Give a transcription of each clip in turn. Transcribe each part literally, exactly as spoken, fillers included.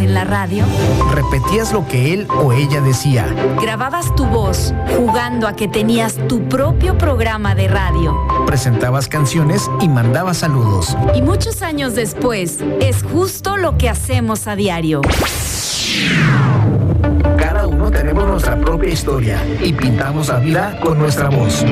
en la radio? ¿Repetías lo que él o ella decía? ¿Grababas tu voz jugando a que tenías tu propio programa de radio? ¿Presentabas canciones y mandabas saludos? Y muchos años después, es justo lo que hacemos a diario. Cada uno tenemos nuestra propia historia y pintamos la vida con nuestra voz.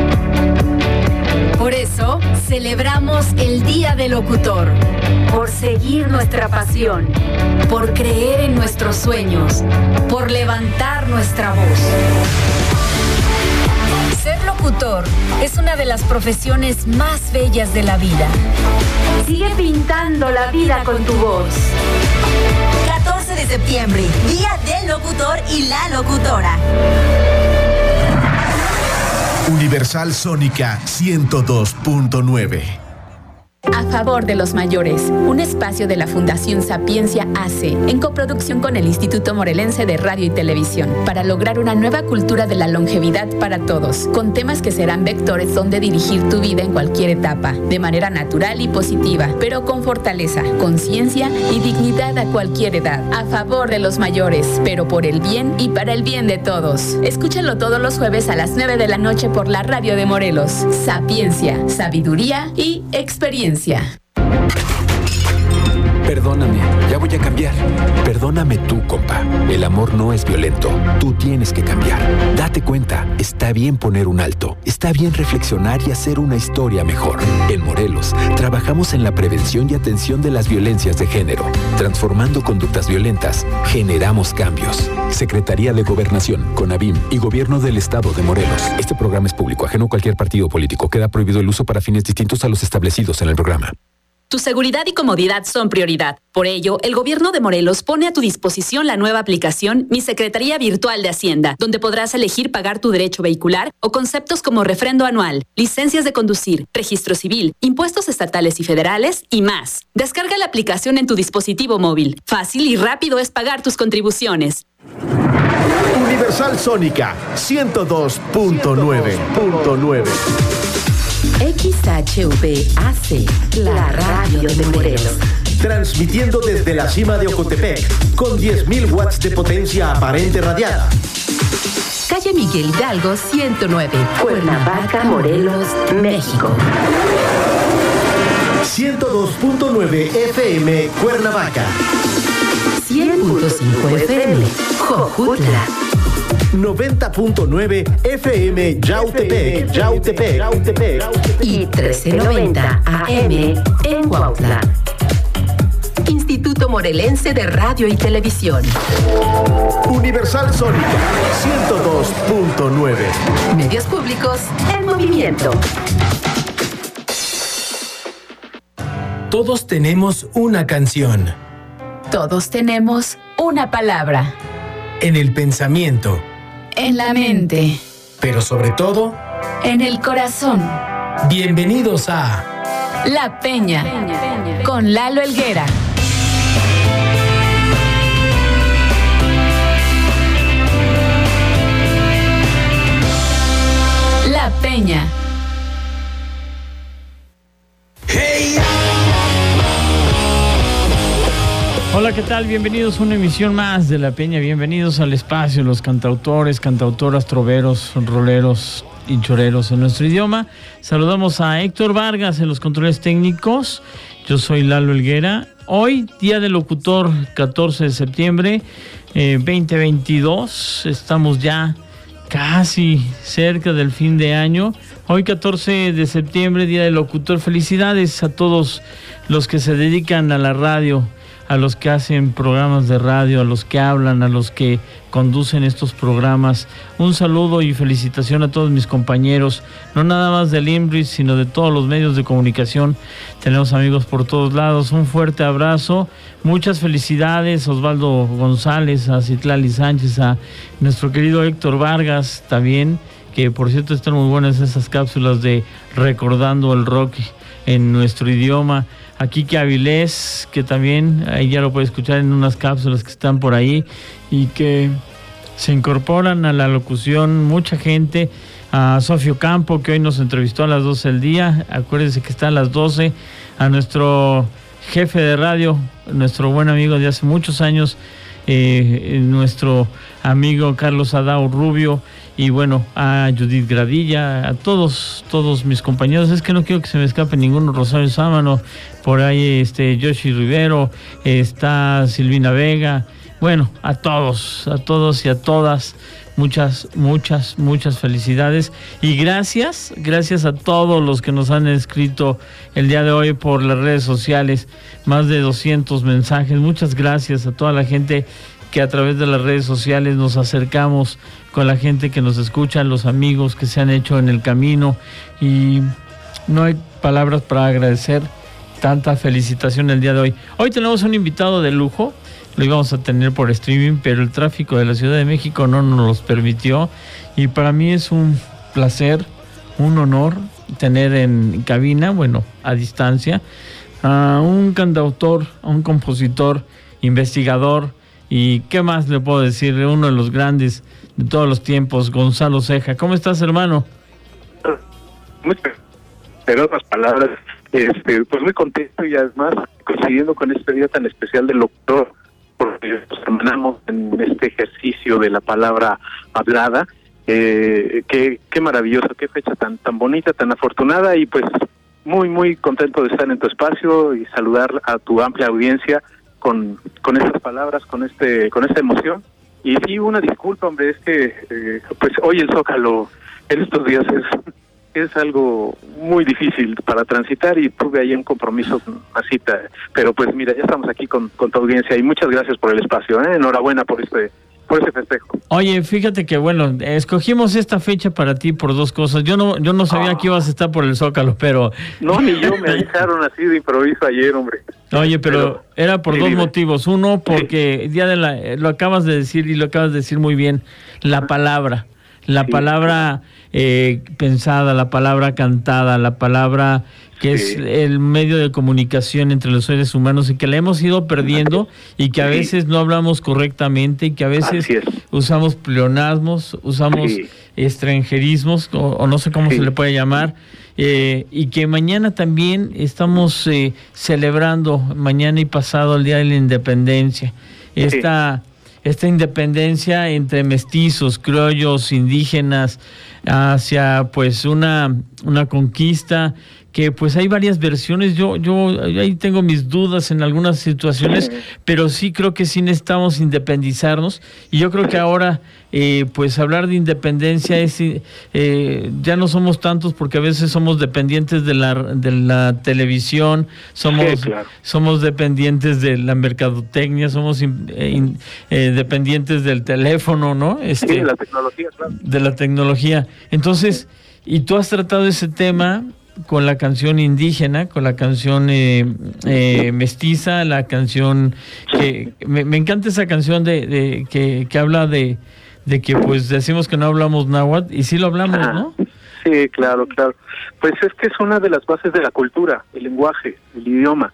Por eso, celebramos el Día del Locutor, por seguir nuestra pasión, por creer en nuestros sueños, por levantar nuestra voz. Ser locutor es una de las profesiones más bellas de la vida. Sigue pintando la vida con tu voz. catorce de septiembre, Día del Locutor y la Locutora. Universal Sónica ciento dos punto nueve. A favor de los mayores, un espacio de la Fundación Sapiencia A C E, en coproducción con el Instituto Morelense de Radio y Televisión, para lograr una nueva cultura de la longevidad para todos, con temas que serán vectores donde dirigir tu vida en cualquier etapa, de manera natural y positiva, pero con fortaleza, conciencia y dignidad a cualquier edad. A favor de los mayores, pero por el bien y para el bien de todos. Escúchalo todos los jueves a las nueve de la noche por la radio de Morelos. Sapiencia, sabiduría y experiencia. Perdóname, ya voy a cambiar. Perdóname tú, compa. El amor no es violento. Tú tienes que cambiar. Date cuenta, está bien poner un alto. Está bien reflexionar y hacer una historia mejor. En Morelos, trabajamos en la prevención y atención de las violencias de género. Transformando conductas violentas, generamos cambios. Secretaría de Gobernación, CONAVIM y Gobierno del Estado de Morelos. Este programa es público, ajeno a cualquier partido político. Queda prohibido el uso para fines distintos a los establecidos en el programa. Tu seguridad y comodidad son prioridad. Por ello, el Gobierno de Morelos pone a tu disposición la nueva aplicación Mi Secretaría Virtual de Hacienda, donde podrás elegir pagar tu derecho vehicular o conceptos como refrendo anual, licencias de conducir, registro civil, impuestos estatales y federales y más. Descarga la aplicación en tu dispositivo móvil. Fácil y rápido es pagar tus contribuciones. Universal Sónica ciento dos punto nueve. X H V A C, la radio de Morelos. Transmitiendo desde la cima de Ocotepec, con diez mil watts de potencia aparente radiada. Calle Miguel Hidalgo ciento nueve, Cuernavaca, Morelos, México. ciento dos punto nueve F M, Cuernavaca. cien punto cinco F M, Jojutla. noventa punto nueve F M, Yautepec, Yautepec, Yautepec. Y trece noventa A M en Cuautla. Instituto Morelense de Radio y Televisión. Universal Sónica ciento dos punto nueve. Medios públicos en movimiento. Todos tenemos una canción. Todos tenemos una palabra. En el pensamiento. En la mente. Pero sobre todo, en el corazón. Bienvenidos a La Peña, con Lalo Helguera. La Peña. Hola, ¿qué tal? Bienvenidos a una emisión más de La Peña. Bienvenidos al espacio, los cantautores, cantautoras, troveros, roleros y choreros en nuestro idioma. Saludamos a Héctor Vargas en los controles técnicos. Yo soy Lalo Helguera. Hoy, Día del Locutor, catorce de septiembre eh, veinte veintidós. Estamos ya casi cerca del fin de año. Hoy, catorce de septiembre, Día del Locutor. Felicidades a todos los que se dedican a la radio, a los que hacen programas de radio, a los que hablan, a los que conducen estos programas. Un saludo y felicitación a todos mis compañeros, no nada más del IMRIS, sino de todos los medios de comunicación. Tenemos amigos por todos lados. Un fuerte abrazo, muchas felicidades a Osvaldo González, a Citlali Sánchez, a nuestro querido Héctor Vargas también, que por cierto están muy buenas esas cápsulas de Recordando el Rock en nuestro idioma. A Kike Avilés, que también ahí ya lo puede escuchar en unas cápsulas que están por ahí y que se incorporan a la locución mucha gente. A Sofio Campo, que hoy nos entrevistó a las doce del día, acuérdense que está a las doce. A nuestro jefe de radio, nuestro buen amigo de hace muchos años, eh, nuestro amigo Carlos Adao Rubio, y bueno, a Judith Gradilla, a todos, todos mis compañeros. Es que no quiero que se me escape ninguno. Rosario Sámano, por ahí este Yoshi Rivero, está Silvina Vega. Bueno, a todos, a todos y a todas, muchas, muchas, muchas felicidades. Y gracias, gracias a todos los que nos han escrito el día de hoy por las redes sociales. Más de doscientos mensajes. Muchas gracias a toda la gente que a través de las redes sociales nos acercamos con la gente que nos escucha, los amigos que se han hecho en el camino, y no hay palabras para agradecer tanta felicitación el día de hoy. Hoy tenemos un invitado de lujo, lo íbamos a tener por streaming, pero el tráfico de la Ciudad de México no nos los permitió, y para mí es un placer, un honor tener en cabina, bueno, a distancia, a un cantautor, a un compositor, investigador, y qué más le puedo decir, uno de los grandes de todos los tiempos, Gonzalo Ceja. ¿Cómo estás, hermano? Muchas otras palabras, este, pues muy contento, y además coincidiendo con este día tan especial del locutor, porque nos hermanamos en este ejercicio de la palabra hablada. Eh, qué, qué maravilloso, qué fecha tan tan bonita, tan afortunada, y pues muy muy contento de estar en tu espacio y saludar a tu amplia audiencia con con estas palabras, con este con esta emoción. Y sí, una disculpa, hombre, es que eh, pues hoy el Zócalo en estos días es es algo muy difícil para transitar, y tuve ahí un compromiso, una cita, pero pues mira, ya estamos aquí con, con tu audiencia, y muchas gracias por el espacio, ¿eh? Enhorabuena por este por ese festejo. Oye, fíjate que bueno, escogimos esta fecha para ti por dos cosas. Yo no yo no sabía oh. que ibas a estar por el Zócalo, pero... No, ni yo, me dejaron así de improviso ayer, hombre. Oye, pero, pero era por sí, dos dime. motivos. Uno, porque sí. día de la, lo acabas de decir, y lo acabas de decir muy bien, la palabra. La sí. palabra eh, pensada, la palabra cantada, la palabra que sí. es el medio de comunicación entre los seres humanos, y que la hemos ido perdiendo, y que a sí. veces no hablamos correctamente, y que a veces usamos pleonasmos, usamos sí. extranjerismos, o, o no sé cómo sí. se le puede llamar, eh, y que mañana también estamos eh, celebrando, mañana y pasado, el Día de la Independencia. Esta... Sí. Esta independencia entre mestizos, criollos, indígenas, hacia pues una, una conquista que pues hay varias versiones. Yo yo ahí tengo mis dudas en algunas situaciones, pero sí creo que sí necesitamos independizarnos, y yo creo que ahora eh, pues hablar de independencia es eh, ya no somos tantos, porque a veces somos dependientes de la de la televisión, somos sí, claro. somos dependientes de la mercadotecnia, somos in, in, eh, dependientes del teléfono, ¿no? Este, sí, de la tecnología, claro. De la tecnología. Entonces, y tú has tratado ese tema con la canción indígena, con la canción eh, eh, mestiza, la canción que me, me encanta esa canción de, de que, que habla de, de que pues decimos que no hablamos náhuatl, y sí lo hablamos, ¿no? Sí, claro, claro. Pues es que es una de las bases de la cultura, el lenguaje, el idioma,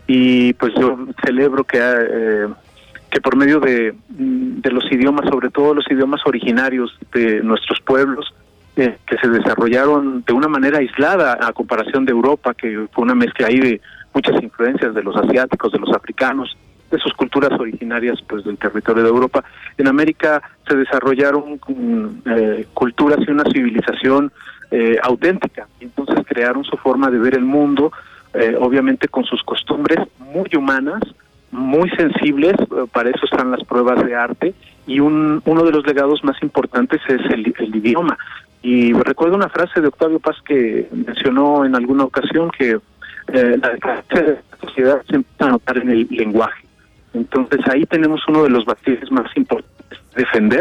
y pues yo celebro que eh, que por medio de, de los idiomas, sobre todo los idiomas originarios de nuestros pueblos, que se desarrollaron de una manera aislada a comparación de Europa, que fue una mezcla ahí de muchas influencias de los asiáticos, de los africanos, de sus culturas originarias pues del territorio de Europa. En América se desarrollaron eh, culturas y una civilización eh, auténtica, y entonces crearon su forma de ver el mundo, eh, obviamente con sus costumbres muy humanas, muy sensibles. Para eso están las pruebas de arte, y un, uno de los legados más importantes es el, el idioma. Y recuerdo una frase de Octavio Paz que mencionó en alguna ocasión, que eh, la decadencia de la sociedad se empieza a notar en el lenguaje. Entonces ahí tenemos uno de los bastibles más importantes de defender,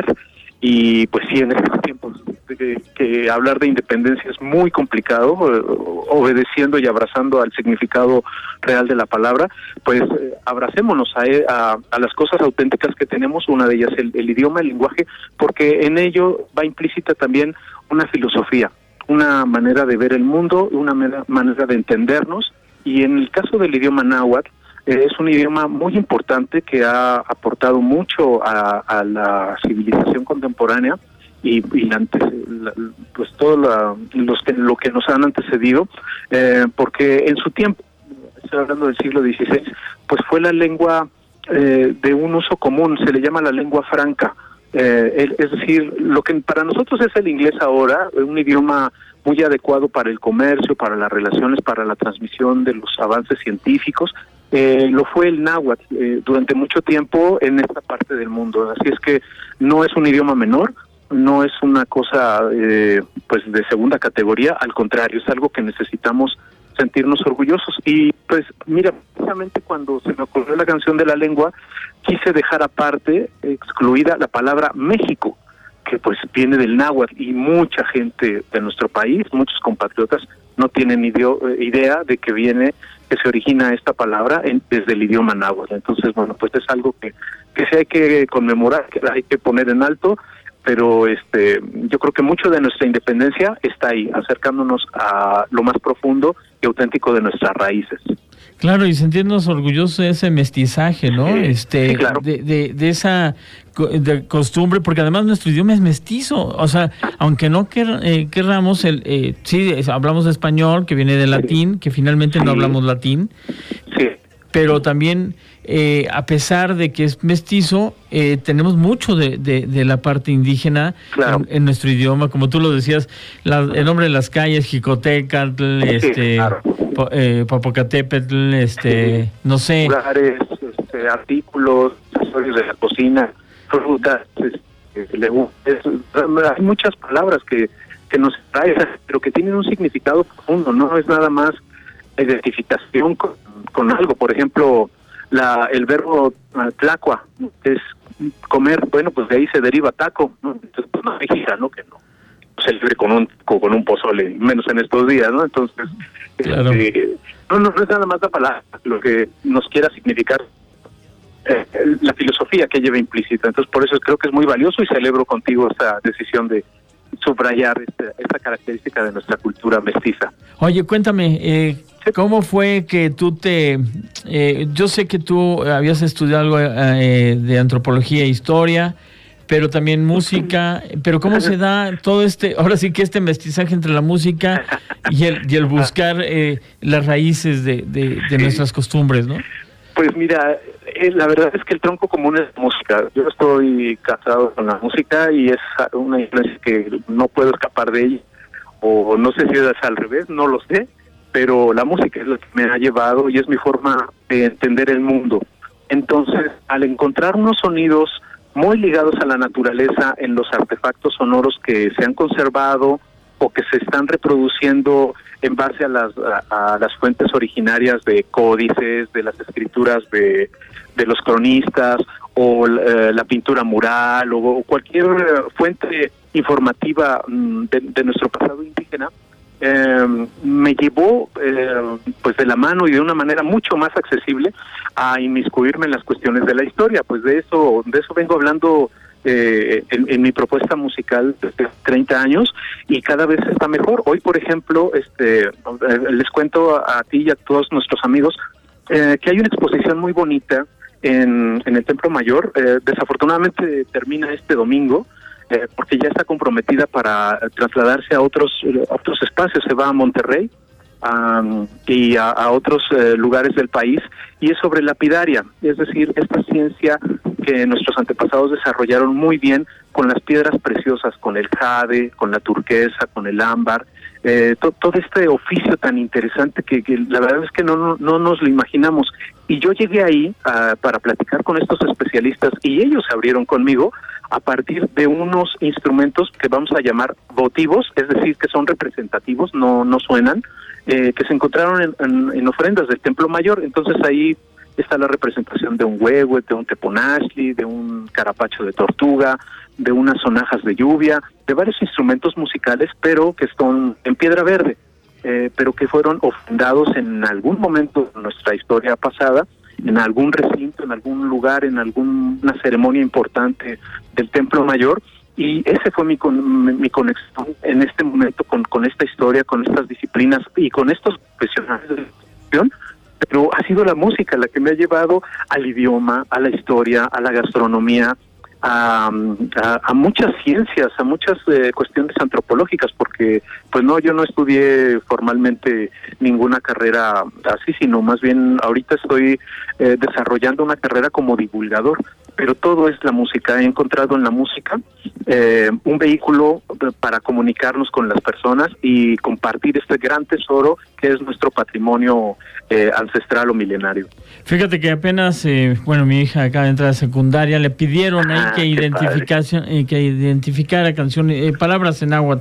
y pues sí, en estos tiempos que, que hablar de independencia es muy complicado, eh, obedeciendo y abrazando al significado real de la palabra, pues eh, abracémonos a, a, a las cosas auténticas que tenemos, una de ellas el, el idioma, el lenguaje, porque en ello va implícita también una filosofía, una manera de ver el mundo, una manera de entendernos, y en el caso del idioma náhuatl, es un idioma muy importante que ha aportado mucho a, a la civilización contemporánea, y, y antes, la, pues todo la, los que, lo que nos han antecedido, eh, porque en su tiempo estoy hablando del siglo dieciséis, pues fue la lengua eh, de un uso común, se le llama la lengua franca. Eh, es decir, lo que para nosotros es el inglés ahora, un idioma muy adecuado para el comercio, para las relaciones, para la transmisión de los avances científicos, eh, lo fue el náhuatl eh, durante mucho tiempo en esta parte del mundo. Así es que no es un idioma menor, no es una cosa eh, pues de segunda categoría, al contrario, es algo que necesitamos sentirnos orgullosos. Y pues mira, precisamente cuando se me ocurrió la canción de la lengua, quise dejar aparte, excluida, la palabra México, que pues viene del náhuatl, y mucha gente de nuestro país, muchos compatriotas, no tienen idio- idea de que viene, que se origina esta palabra en, desde el idioma náhuatl. Entonces, bueno, pues es algo que, que sí hay que conmemorar, que hay que poner en alto, pero este, yo creo que mucho de nuestra independencia está ahí, acercándonos a lo más profundo y auténtico de nuestras raíces. Claro, y sentirnos orgullosos de ese mestizaje, ¿no? Sí, este, sí, claro. de, de, de esa de costumbre, porque además nuestro idioma es mestizo. O sea, aunque no quer, eh, querramos, el, eh, sí, hablamos español, que viene de latín, que finalmente sí. no hablamos latín. Sí. Pero también, eh, a pesar de que es mestizo, eh, tenemos mucho de, de, de la parte indígena claro. en, en nuestro idioma. Como tú lo decías, la, el nombre de las calles, Jicotecatl, sí, este, claro. po, eh, Popocatépetl, este, sí. no sé. Lugares, este, artículos, accesorios de la cocina, frutas, este, legumbres. Hay muchas palabras que, que nos traen, pero que tienen un significado profundo, no es nada más identificación con, con algo. Por ejemplo, la el verbo uh, tlacua, que es comer, bueno, pues de ahí se deriva taco, ¿no? Entonces, pues no hay gira, ¿no? Que no se libre con un con un pozole, menos en estos días, ¿no? Entonces, claro. este, no, no, no es nada más la palabra, lo que nos quiera significar, eh, la filosofía que lleva implícita. Entonces, por eso creo que es muy valioso y celebro contigo esta decisión de subrayar esta, esta característica de nuestra cultura mestiza. Oye, cuéntame, eh, ¿cómo fue que tú te... Eh, yo sé que tú habías estudiado algo eh, de antropología e historia, pero también música, pero ¿cómo se da todo este, ahora sí que este mestizaje entre la música y el, y el buscar eh, las raíces de, de, de nuestras costumbres, ¿no? Pues mira, eh, la verdad es que el tronco común es música. Yo estoy casado con la música y es una influencia que no puedo escapar de ella. O no sé si es al revés, no lo sé, pero la música es lo que me ha llevado y es mi forma de entender el mundo. Entonces, al encontrar unos sonidos muy ligados a la naturaleza en los artefactos sonoros que se han conservado o que se están reproduciendo en base a las a, a las fuentes originarias de códices, de las escrituras de, de los cronistas, o eh, la pintura mural, o, o cualquier fuente informativa de, de nuestro pasado indígena, eh, me llevó eh, pues de la mano y de una manera mucho más accesible a inmiscuirme en las cuestiones de la historia. Pues de eso, de eso vengo hablando Eh, en, en mi propuesta musical desde treinta años, y cada vez está mejor. Hoy, por ejemplo, este les cuento a, a ti y a todos nuestros amigos eh, que hay una exposición muy bonita en, en el Templo Mayor. Eh, desafortunadamente termina este domingo, eh, porque ya está comprometida para trasladarse a otros, a otros espacios. Se va a Monterrey um, y a, a otros eh, lugares del país, y es sobre lapidaria, es decir, esta ciencia que nuestros antepasados desarrollaron muy bien con las piedras preciosas, con el jade, con la turquesa, con el ámbar, eh, to, todo este oficio tan interesante que, que la verdad es que no, no, no nos lo imaginamos. Y yo llegué ahí uh, para platicar con estos especialistas, y ellos se abrieron conmigo a partir de unos instrumentos que vamos a llamar votivos, es decir, que son representativos, no, no suenan, eh, que se encontraron en, en, en ofrendas del Templo Mayor. Entonces ahí está la representación de un huehue, de un teponazli, de un carapacho de tortuga, de unas sonajas de lluvia, de varios instrumentos musicales, pero que están en piedra verde, eh, pero que fueron ofrendados en algún momento de nuestra historia pasada, en algún recinto, en algún lugar, en alguna ceremonia importante del Templo Mayor. Y ese fue mi, con, mi conexión en este momento con, con esta historia, con estas disciplinas y con estos profesionales de la educación. Pero ha sido la música la que me ha llevado al idioma, a la historia, a la gastronomía, a, a, a muchas ciencias, a muchas eh, cuestiones antropológicas, porque pues no, yo no estudié formalmente ninguna carrera así, sino más bien ahorita estoy eh, desarrollando una carrera como divulgador, pero todo es la música. He encontrado en la música eh, un vehículo para comunicarnos con las personas y compartir este gran tesoro que es nuestro patrimonio eh, ancestral o milenario. Fíjate que apenas, eh, bueno, mi hija acaba de entrar a secundaria, le pidieron ahí ah, que, identificación, eh, que identificara canciones, eh, palabras en náhuatl.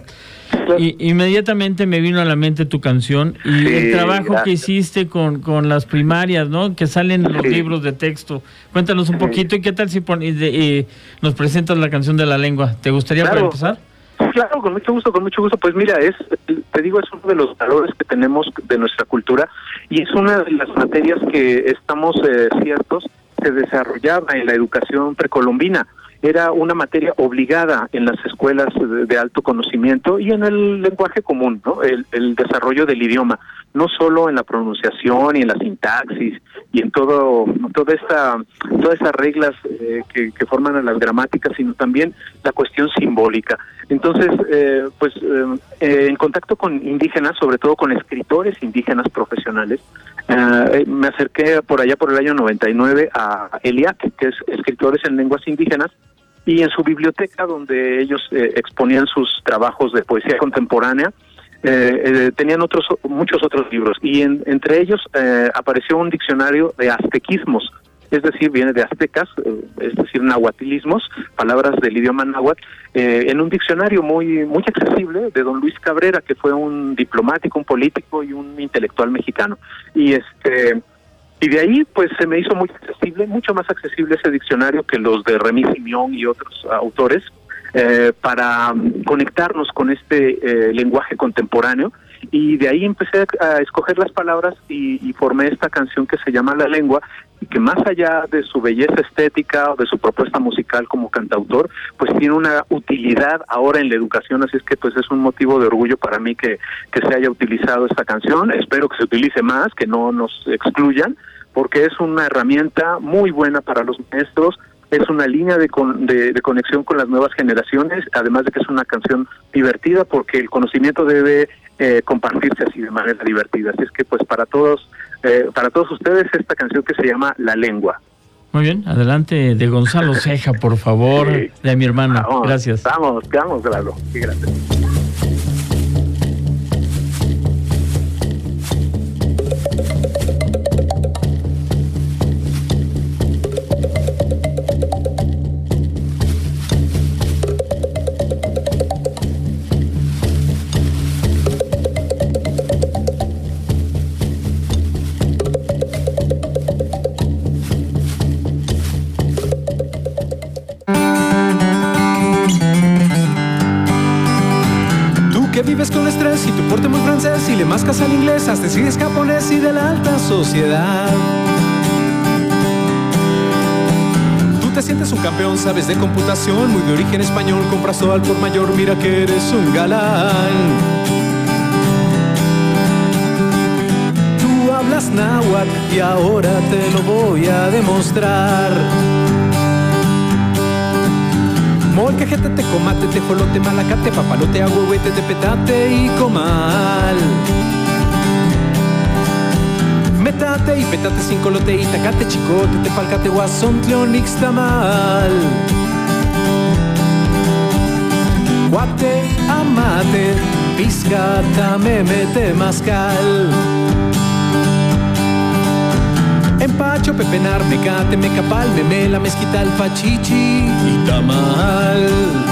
Y inmediatamente me vino a la mente tu canción y sí, el trabajo gracias. que hiciste con, con las primarias, ¿no? Que salen los sí. libros de texto. Cuéntanos un sí. poquito y qué tal si pon, y de, y nos presentas la canción de la lengua. ¿Te gustaría claro. para empezar? Claro, con mucho gusto, con mucho gusto. Pues mira, es, te digo, es uno de los valores que tenemos de nuestra cultura y es una de las materias que estamos eh, ciertos se desarrollaba en la educación precolombina. Era una materia obligada en las escuelas de, de alto conocimiento y en el lenguaje común, ¿no? El, el desarrollo del idioma, no solo en la pronunciación y en la sintaxis y en todo toda esta todas esas reglas eh, que, que forman a las gramáticas, sino también la cuestión simbólica. Entonces, eh, pues eh, en contacto con indígenas, sobre todo con escritores indígenas profesionales, eh, me acerqué por allá por el año noventa y nueve a ELIAC, que es Escritores en Lenguas Indígenas, y en su biblioteca, donde ellos eh, exponían sus trabajos de poesía contemporánea, eh, eh, tenían otros muchos otros libros, y en, entre ellos eh, apareció un diccionario de aztequismos, es decir, viene de aztecas, eh, es decir, nahuatilismos, palabras del idioma náhuatl, eh, en un diccionario muy muy accesible de don Luis Cabrera, que fue un diplomático, un político y un intelectual mexicano. Y este y de ahí pues se me hizo muy accesible, mucho más accesible ese diccionario que los de Remy Simeón y otros autores, eh, para conectarnos con este eh, lenguaje contemporáneo. Y de ahí empecé a escoger las palabras y, y formé esta canción que se llama La Lengua, y que más allá de su belleza estética o de su propuesta musical como cantautor, pues tiene una utilidad ahora en la educación, así es que pues es un motivo de orgullo para mí que, que se haya utilizado esta canción. Espero que se utilice más, que no nos excluyan, porque es una herramienta muy buena para los maestros, es una línea de, con, de, de conexión con las nuevas generaciones, además de que es una canción divertida, porque el conocimiento debe eh, compartirse así de manera divertida. Así es que pues para todos, eh, para todos ustedes esta canción que se llama La Lengua. Muy bien, adelante de Gonzalo Ceja, por favor, sí. de mi hermano. Vamos, gracias. Vamos, vamos, Lalo. Sí, gracias. Vives con estrés y tu porte muy francés y le mascas al inglés, hasta si es japonés y de la alta sociedad. Tú te sientes un campeón, sabes de computación, muy de origen español, compras todo al por mayor, mira que eres un galán. Tú hablas náhuatl y ahora te lo voy a demostrar. Molcajete, te comate, te jolote, malacate, papalote, agüehuete, te petate y comal. Metate y petate sin colote y tacate, chicote, te palcate, guasón, tlionix, tamal. Guate, amate, piscata, memete, mascal. Empacho, pepenar, mecate, mecapal, memela, mezquital, pachichi y tamal.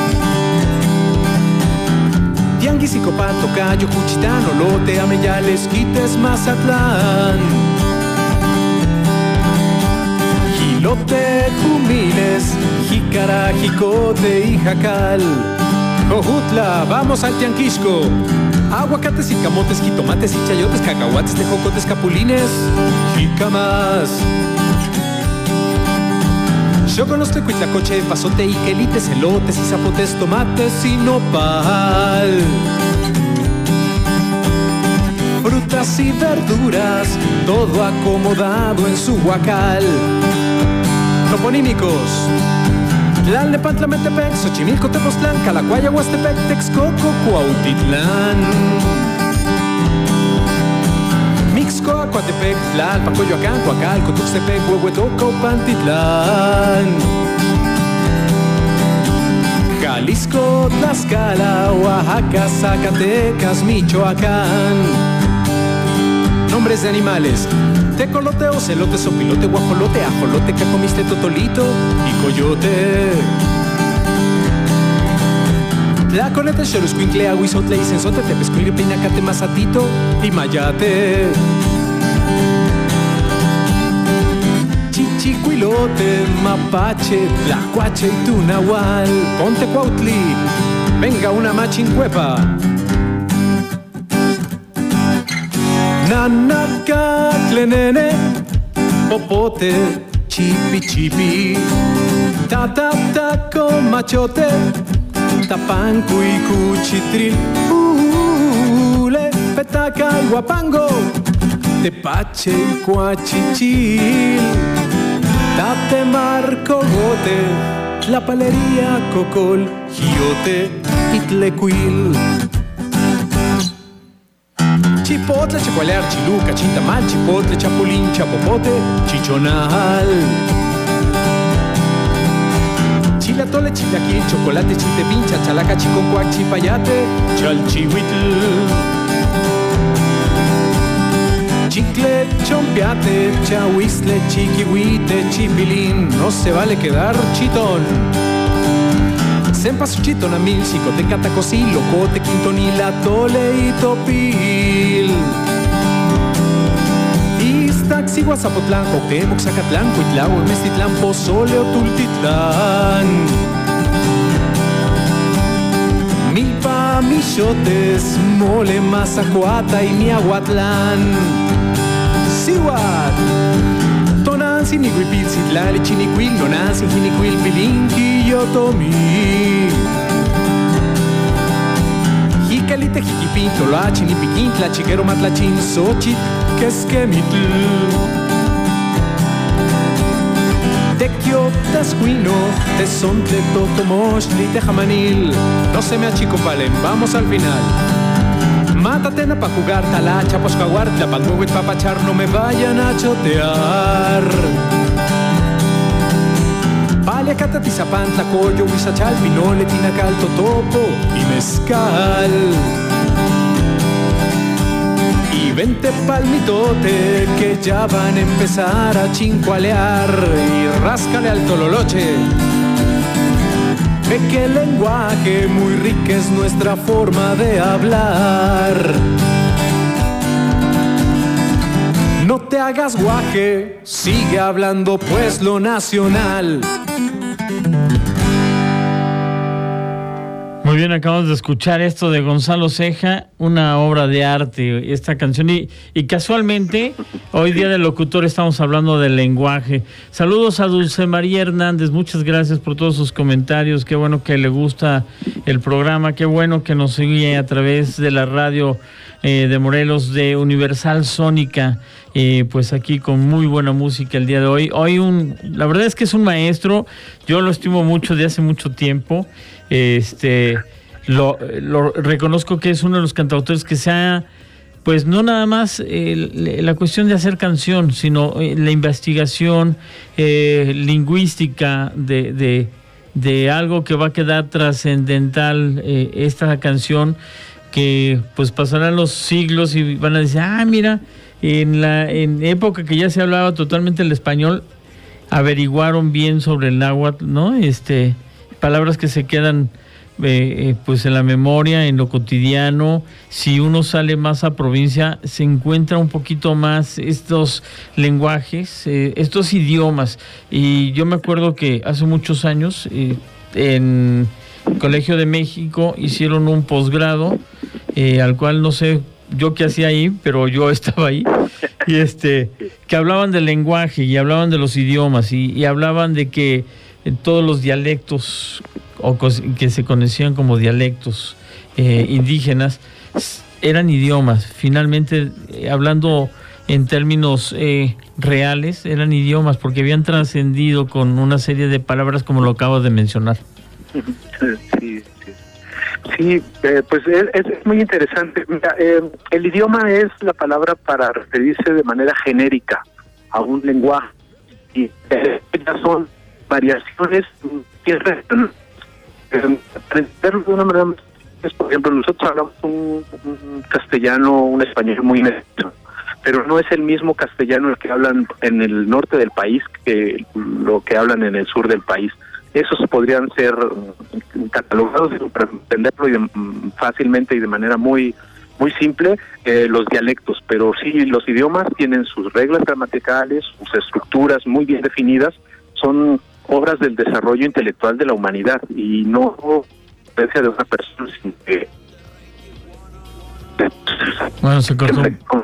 Tianguis y copal, tocayo, cuchitán, olote, ameyales, quites, mazatlán. Jilote, jumiles, jícara, jicote y jacal. Jojutla, vamos al tianquisco. Aguacates y camotes, jitomates y chayotes, cacahuates, tejocotes, capulines, jícamas. Yo conozco cuitlacoche, pasote y quelites, elotes y zapotes, tomates y nopal. Frutas y verduras, todo acomodado en su huacal. Toponímicos. Tlalnepantlametepec, Xochimilco, Tepoztlán, Calacuaya, Huastepec, Texcoco, Cuautitlán. Mixcoa, Coatepec, Tlalpan, Coyoacán, Coacalco, Tuxtepec, Huehuetoca, Pantitlán. Jalisco, Tlaxcala, Oaxaca, Zacatecas, Michoacán. Nombres de animales: tecolote, ocelote, sopilote, guajolote, ajolote, cacomiste, totolito y coyote. Tlaconete, xoloscuincle, aguizotle, icenzote, tepescuile, pinacate, mazatito y mayate. Chichicuilote, mapache, tlacuache y tunahual. Ponte Cuautli, venga una machincuepa. Nanacatle, nene, popote, chipi chipi, tata taco machote, tapanco y cuchitril, ule, petaca y guapango, tepache y cuachichil, tate marco gote, la palería cocol, giote y tlecuil. Chipotle, chicualear, chiluca, chintamal, chipotle, chapulín, chapopote, chichonal. Chilatole, chilaquil, chocolate, chiltepincha, chalaca, chiconcuac, chipayate, chalchihuitl. Chicle, chompiate, chahuistle, chiquihuite, chipilín. No se vale quedar chitón. Sempa suchito namil, chicote, catacosí, locote, quintonil, atole y topil. Iztaxi, Guazapotlán, Cuauhtémoc, Zacatlán, Cuitlahua, Mestitlán, Pozole o Tultitlán. Milpa, Michotes, Mole, Mazacuata y Miahuatlán. Sihuat, Tonantzin, Niguipil, Citlali, Chinicuil, Nonantzin, Jinicuil, Pilinqui, Yotomí. Jicalite, Jiquipín, Toloachín, Ipiquín, Tlachiquero, Matlachín, Xochitl, Quesquemitl. Tequio, Tascuino, Tezontle, Totomochtli, Tejamanil. No se me achicopalen, vamos al final. Mátatena pa' jugar, talacha, poscaguar, tlapanguet, papachar, no me vayan a chotear. Palia, catatizapán, tlacoyo, huizachal, pinole, tinacal, totopo y mezcal. Y vente palmitote, que ya van a empezar a chincualear. Y ráscale al tololoche. Ve que el lenguaje muy rica es nuestra forma de hablar. No te hagas guaje, sigue hablando pues lo nacional. Muy bien, acabamos de escuchar esto de Gonzalo Ceja, una obra de arte, esta canción. Y, y casualmente, hoy día del locutor estamos hablando del lenguaje. Saludos a Dulce María Hernández, muchas gracias por todos sus comentarios. Qué bueno que le gusta el programa, qué bueno que nos sigue a través de la radio eh, de Morelos, de Universal Sónica. Eh, pues aquí con muy buena música el día de hoy. Hoy un, la verdad es que es un maestro, yo lo estimo mucho de hace mucho tiempo. Este, lo, lo reconozco que es uno de los cantautores que se ha, pues no nada más eh, la cuestión de hacer canción, sino eh, la investigación eh, lingüística de, de, de algo que va a quedar trascendental, eh, esta canción que pues pasarán los siglos y van a decir, ah, mira, en la en época que ya se hablaba totalmente el español, averiguaron bien sobre el náhuatl, ¿no? Este, palabras que se quedan eh, eh, pues en la memoria, en lo cotidiano. Si uno sale más a provincia, se encuentra un poquito más estos lenguajes, eh, estos idiomas. Y yo me acuerdo que hace muchos años eh, en el Colegio de México hicieron un posgrado, eh, al cual no sé yo qué hacía ahí, pero yo estaba ahí, y este, que hablaban del lenguaje y hablaban de los idiomas y, y hablaban de que en todos los dialectos o que se conocían como dialectos eh, indígenas eran idiomas. Finalmente, eh, hablando en términos eh, reales eran idiomas, porque habían trascendido con una serie de palabras como lo acabo de mencionar. Sí, sí. Sí, eh, pues es, es muy interesante. Mira, eh, el idioma es la palabra para referirse de manera genérica a un lenguaje, y eh, ya son variaciones que eh, para entenderlo de una manera, por ejemplo, nosotros hablamos un, un castellano, un español muy neutro, pero no es el mismo castellano el que hablan en el norte del país que lo que hablan en el sur del país. Esos podrían ser catalogados para entenderlo y de, fácilmente y de manera muy muy simple, eh, los dialectos, pero sí, los idiomas tienen sus reglas gramaticales, sus estructuras muy bien definidas, son obras del desarrollo intelectual de la humanidad y no de una persona sin que... Bueno, se cortó.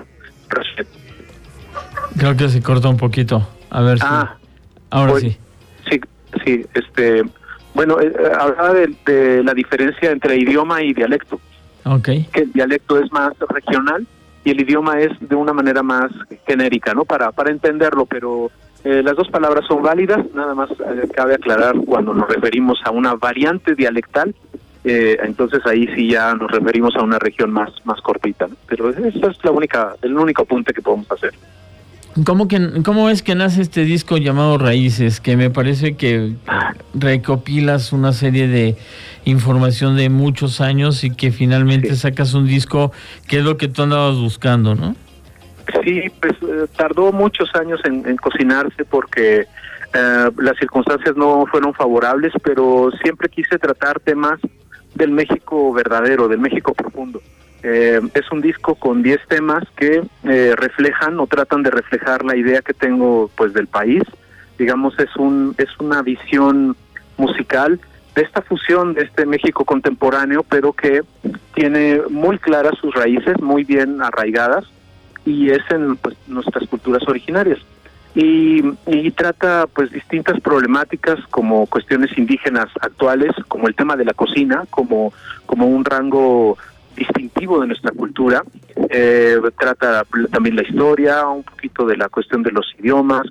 Creo que se cortó un poquito. A ver si... Ah, ahora pues, sí. Sí, sí, este... Bueno, eh, hablaba de, de la diferencia entre idioma y dialecto. Okay. Que el dialecto es más regional y el idioma es de una manera más genérica, ¿no? Para, para entenderlo, pero eh, las dos palabras son válidas, nada más eh, cabe aclarar cuando nos referimos a una variante dialectal, eh, entonces ahí sí ya nos referimos a una región más, más cortita, ¿no? Pero esa es la única, el único apunte que podemos hacer. ¿Cómo, que, ¿Cómo es que nace este disco llamado Raíces? Que me parece que recopilas una serie de información de muchos años y que finalmente sí. sacas un disco que es lo que tú andabas buscando, ¿no? Sí, pues eh, tardó muchos años en, en cocinarse porque eh, las circunstancias no fueron favorables, pero siempre quise tratar temas del México verdadero, del México profundo. Eh, es un disco con diez temas que eh, reflejan o tratan de reflejar la idea que tengo pues del país. Digamos, es un es una visión musical de esta fusión de este México contemporáneo, pero que tiene muy claras sus raíces, muy bien arraigadas, y es en pues, nuestras culturas originarias. Y, y trata pues distintas problemáticas como cuestiones indígenas actuales, como el tema de la cocina, como, como un rango distintivo de nuestra cultura. Eh, trata también la historia, un poquito de la cuestión de los idiomas,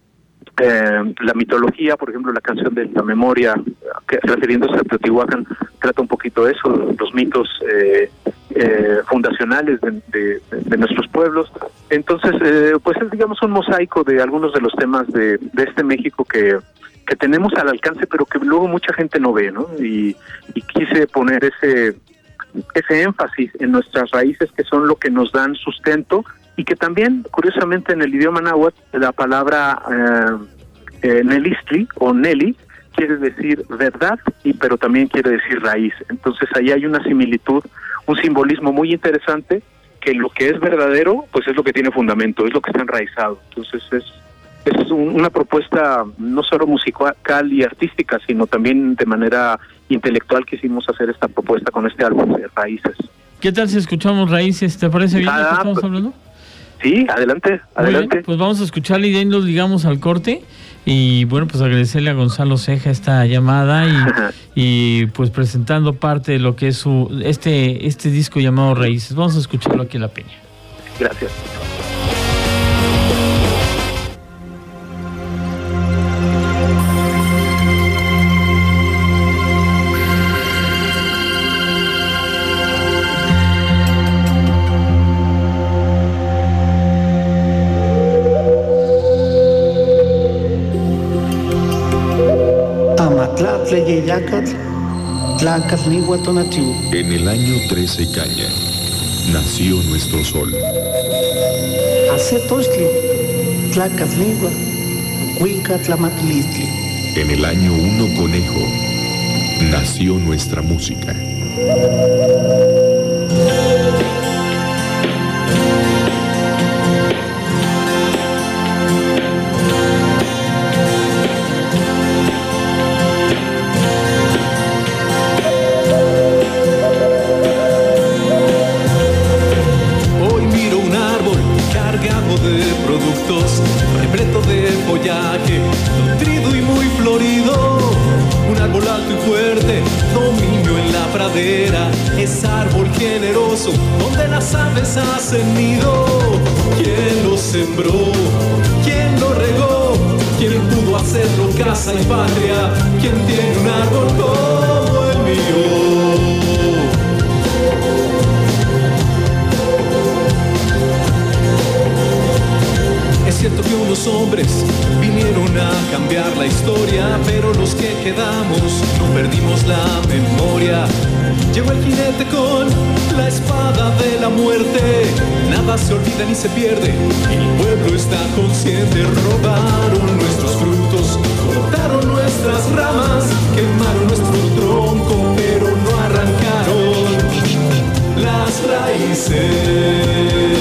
eh, la mitología, por ejemplo, la canción de la memoria, que, refiriéndose a Teotihuacán, trata un poquito de eso, los mitos eh, eh, fundacionales de, de, de nuestros pueblos. Entonces, eh, pues es, digamos, un mosaico de algunos de los temas de, de este México que que tenemos al alcance, pero que luego mucha gente no ve, ¿no? Y, y quise poner ese ese énfasis en nuestras raíces, que son lo que nos dan sustento, y que también, curiosamente, en el idioma náhuatl, la palabra eh, eh, nelistli o neli quiere decir verdad, y pero también quiere decir raíz. Entonces ahí hay una similitud, un simbolismo muy interesante, que lo que es verdadero, pues es lo que tiene fundamento, es lo que está enraizado. Entonces es es un, una propuesta no solo musical y artística, sino también de manera intelectual. Quisimos hacer esta propuesta con este álbum de Raíces. ¿Qué tal si escuchamos Raíces? ¿Te parece bien ah, lo que estamos pues, hablando? Sí, adelante, adelante. Bien, pues vamos a escucharle y de ahí nos ligamos al corte. Y bueno, pues agradecerle a Gonzalo Ceja esta llamada y, y pues presentando parte de lo que es su este este disco llamado Raíces. Vamos a escucharlo aquí en La Peña. Gracias. En el año trece Caña nació nuestro sol. En el año uno Conejo nació nuestra música. Repleto de follaje, nutrido y muy florido, un árbol alto y fuerte, dominio en la pradera es árbol generoso donde las aves hacen nido. ¿Quién lo sembró? ¿Quién lo regó? ¿Quién pudo hacerlo casa y patria? ¿Quién tiene un árbol como el mío? Es cierto que unos hombres vinieron a cambiar la historia, pero los que quedamos no perdimos la memoria. Llegó el jinete con la espada de la muerte. Nada se olvida ni se pierde, el pueblo está consciente. Robaron nuestros frutos, cortaron nuestras ramas, quemaron nuestro tronco, pero no arrancaron las raíces.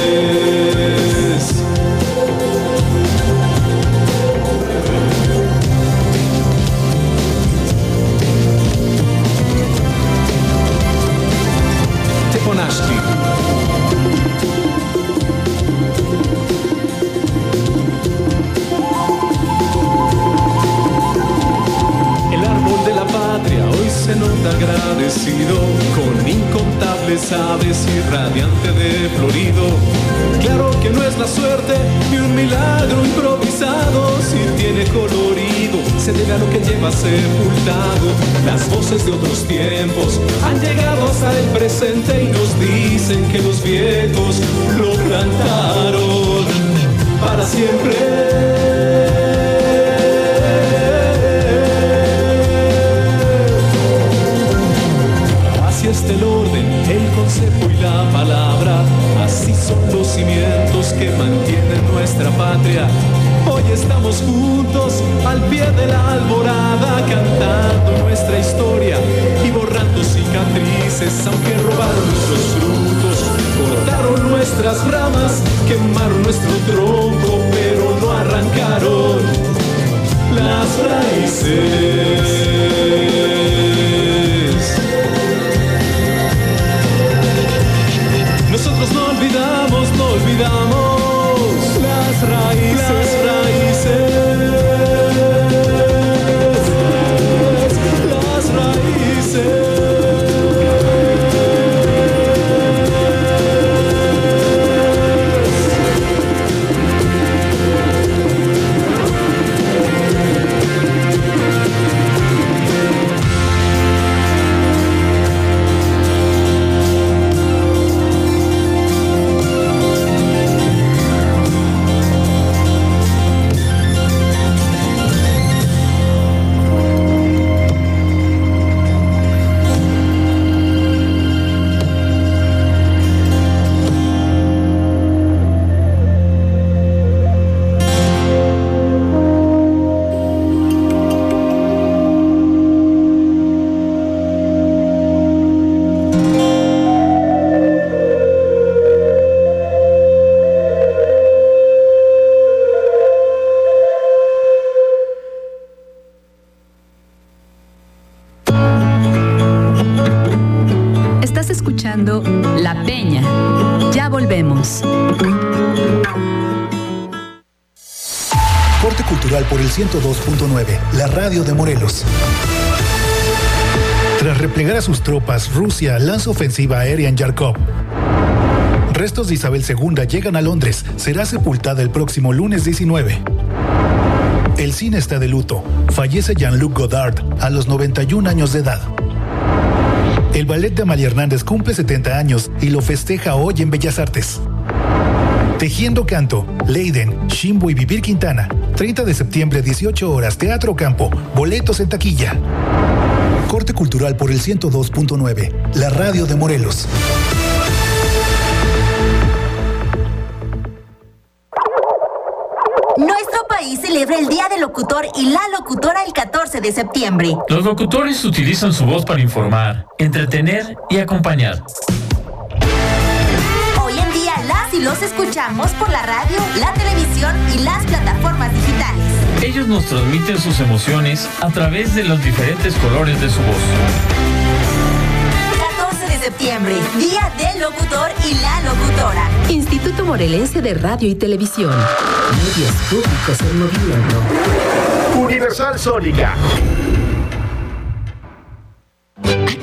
El árbol de la patria hoy se nota agradecido, con incontables aves y radiante de florido. Claro que no es la suerte ni un milagro improvisado, si tiene colorido se debe a lo que lleva sepultado. Las voces de otros tiempos han llegado hasta el presente y nos dicen que los viejos lo plantaron para siempre. Así está el orden, el consejo y la palabra. Así son los cimientos que mantienen nuestra patria. Hoy estamos juntos al pie de la alborada, cantando nuestra historia y borrando cicatrices. Aunque robaron nuestros frutos, cortaron nuestras ramas, quemaron nuestro tronco, pero no arrancaron las raíces. Nosotros no olvidamos, no olvidamos las raíces, las raíces, las raíces. La Peña. Ya volvemos. Corte cultural por el ciento dos punto nueve, la radio de Morelos. Tras replegar a sus tropas, Rusia lanza ofensiva aérea en Yarkov. Restos de Isabel segunda llegan a Londres. Será sepultada el próximo lunes diecinueve. El cine está de luto. Fallece Jean-Luc Godard a los noventa y un años de edad. El ballet de Amalia Hernández cumple setenta años y lo festeja hoy en Bellas Artes. Tejiendo Canto, Leiden, Shimbo y Vivir Quintana. treinta de septiembre, dieciocho horas, Teatro Campo. Boletos en taquilla. Corte cultural por el ciento dos punto nueve, la radio de Morelos. Nuestro país celebra el Día del Locutor y la Locutora el catorce de septiembre. Los locutores utilizan su voz para informar, entretener y acompañar. Hoy en día las y los escuchamos por la radio, la televisión y las plataformas digitales. Ellos nos transmiten sus emociones a través de los diferentes colores de su voz. catorce de septiembre, Día del Locutor y la Locutora. Instituto Morelense de Radio y Televisión. Medios públicos en movimiento. Universal Sónica. ¿A qué estado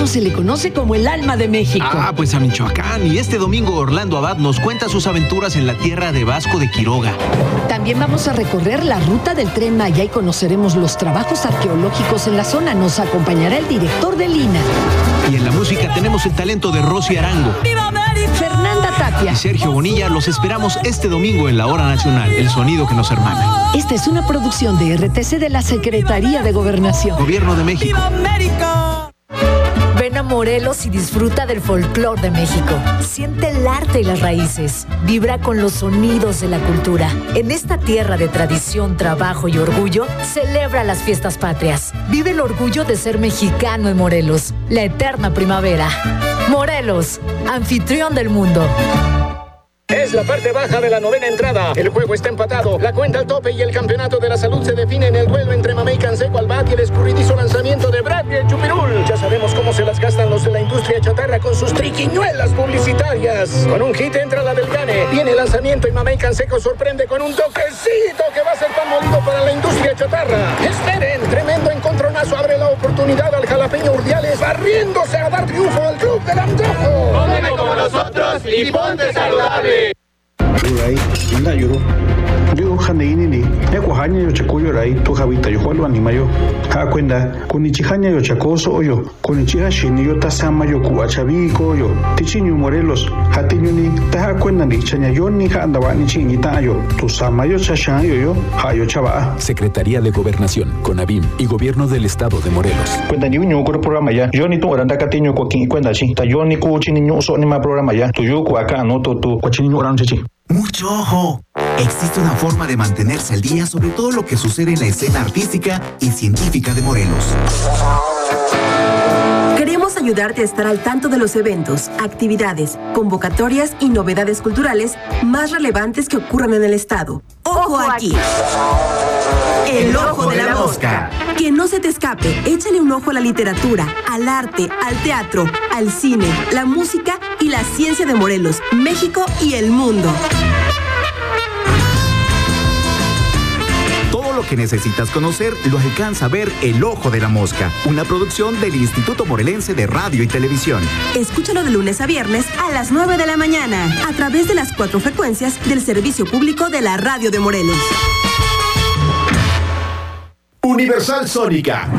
Morelos se le conoce como el alma de México. Ah, pues a Michoacán. Y este domingo Orlando Abad nos cuenta sus aventuras en la tierra de Vasco de Quiroga. También vamos a recorrer la ruta del Tren Maya y conoceremos los trabajos arqueológicos en la zona. Nos acompañará el director del I N A. Y en la música tenemos el talento de Rosy Arango, Fernanda Tapia y Sergio Bonilla. Los esperamos este domingo en la Hora Nacional, el sonido que nos hermana. Esta es una producción de R T C de la Secretaría de Gobernación. Gobierno de México. Ven a Morelos y disfruta del folclor de México. Siente el arte y las raíces. Vibra con los sonidos de la cultura. En esta tierra de tradición, trabajo y orgullo, celebra las fiestas patrias. Vive el orgullo de ser mexicano en Morelos. La eterna primavera. Morelos, anfitrión del mundo. Es la parte baja de la novena entrada. El juego está empatado. La cuenta al tope y el campeonato de la salud se define en el duelo entre Mamey Canseco al bat y el escurridizo lanzamiento de Brad y el Chupirul. Ya sabemos cómo se las gastan los de la industria chatarra con sus triquiñuelas publicitarias. Con un hit entra la del Gane. Viene el lanzamiento y Mamey Canseco sorprende con un toquecito que va a ser pan molido para la industria chatarra. Esperen, tremendo encontronazo abre la oportunidad al jalapeño Urdiales, barriéndose a dar triunfo al club del antojo. Cómeme como nosotros y ponte saludable. Rai, anda yuro. Yo handeini ni, eko hanya yo chakuyo rai, tu habita yo huelo animayo. Ha cuenta, kunichi hanya yo chakoso oyo, kunichi hashini yo tasama yo kuachabiko yo. Tichinyo Morelos, hatiño ni, taha cuenta ni chanya yo ni handawa ni chingita yo. Tu sama yo chashan yo yo, ha yo chava. Secretaría de Gobernación, CONAVIM y Gobierno del Estado de Morelos. Cuenta ni uño con programa ya. Yo ni tu oranda catiño cuaquín cuenta chi. Ta yo ni cu chiniño so ni ma programa ya. Tu yo cuaca no tu tu cuachiniño oran chichi. ¡Mucho ojo! Existe una forma de mantenerse al día sobre todo lo que sucede en la escena artística y científica de Morelos. Queremos ayudarte a estar al tanto de los eventos, actividades, convocatorias y novedades culturales más relevantes que ocurran en el estado. ¡Ojo aquí! El ojo de la mosca. Que no se te escape, échale un ojo a la literatura, al arte, al teatro, al cine, la música y la ciencia de Morelos, México y el mundo. Todo lo que necesitas conocer lo alcanza a ver El Ojo de la Mosca, una producción del Instituto Morelense de Radio y Televisión. Escúchalo de lunes a viernes a las nueve de la mañana, a través de las cuatro frecuencias del Servicio Público de la Radio de Morelos. Universal Sónica.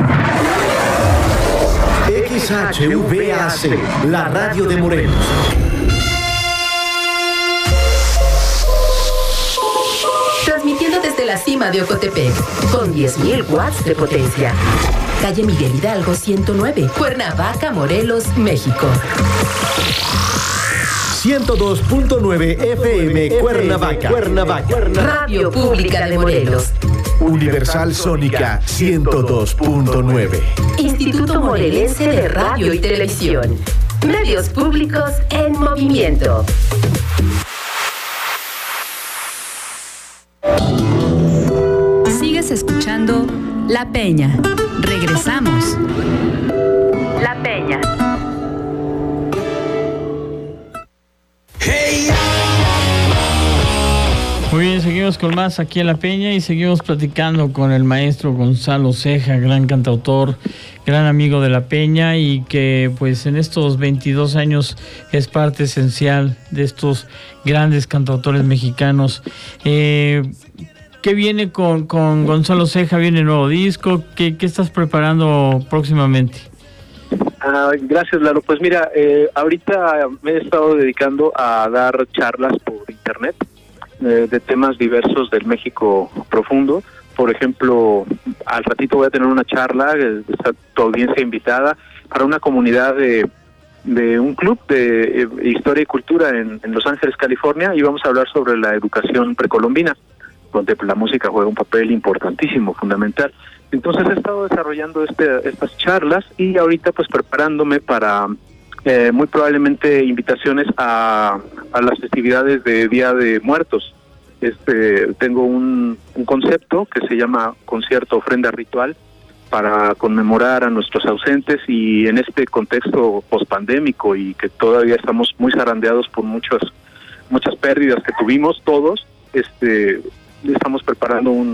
X H V A C, la radio de Morelos. Transmitiendo desde la cima de Ocotepec, con diez mil watts de potencia. Calle Miguel Hidalgo ciento nueve, Cuernavaca, Morelos, México. ciento dos punto nueve F M, Cuernavaca, Cuernavaca. Radio Pública de Morelos. Universal Sónica ciento dos punto nueve. Instituto Morelense de Radio y Televisión. Medios públicos en movimiento. Sigues escuchando La Peña. Regresamos. La Peña. Muy bien, seguimos con más aquí en La Peña y seguimos platicando con el maestro Gonzalo Ceja, gran cantautor, gran amigo de La Peña y que pues en estos veintidós años es parte esencial de estos grandes cantautores mexicanos. Eh, ¿Qué viene con, con Gonzalo Ceja? ¿Viene nuevo disco? ¿Qué, qué estás preparando próximamente? Ah, gracias, Lalo. Pues mira, eh, ahorita me he estado dedicando a dar charlas por internet eh, de temas diversos del México profundo. Por ejemplo, al ratito voy a tener una charla, eh, está tu audiencia invitada, para una comunidad de, de un club de eh, historia y cultura en, en Los Ángeles, California, y vamos a hablar sobre la educación precolombina, donde la música juega un papel importantísimo, fundamental. Entonces he estado desarrollando este, estas charlas y ahorita pues preparándome para eh, muy probablemente invitaciones a, a las festividades de Día de Muertos. Este, tengo un, un concepto que se llama concierto ofrenda ritual para conmemorar a nuestros ausentes, y en este contexto pospandémico y que todavía estamos muy zarandeados por muchas muchas pérdidas que tuvimos todos, este estamos preparando un,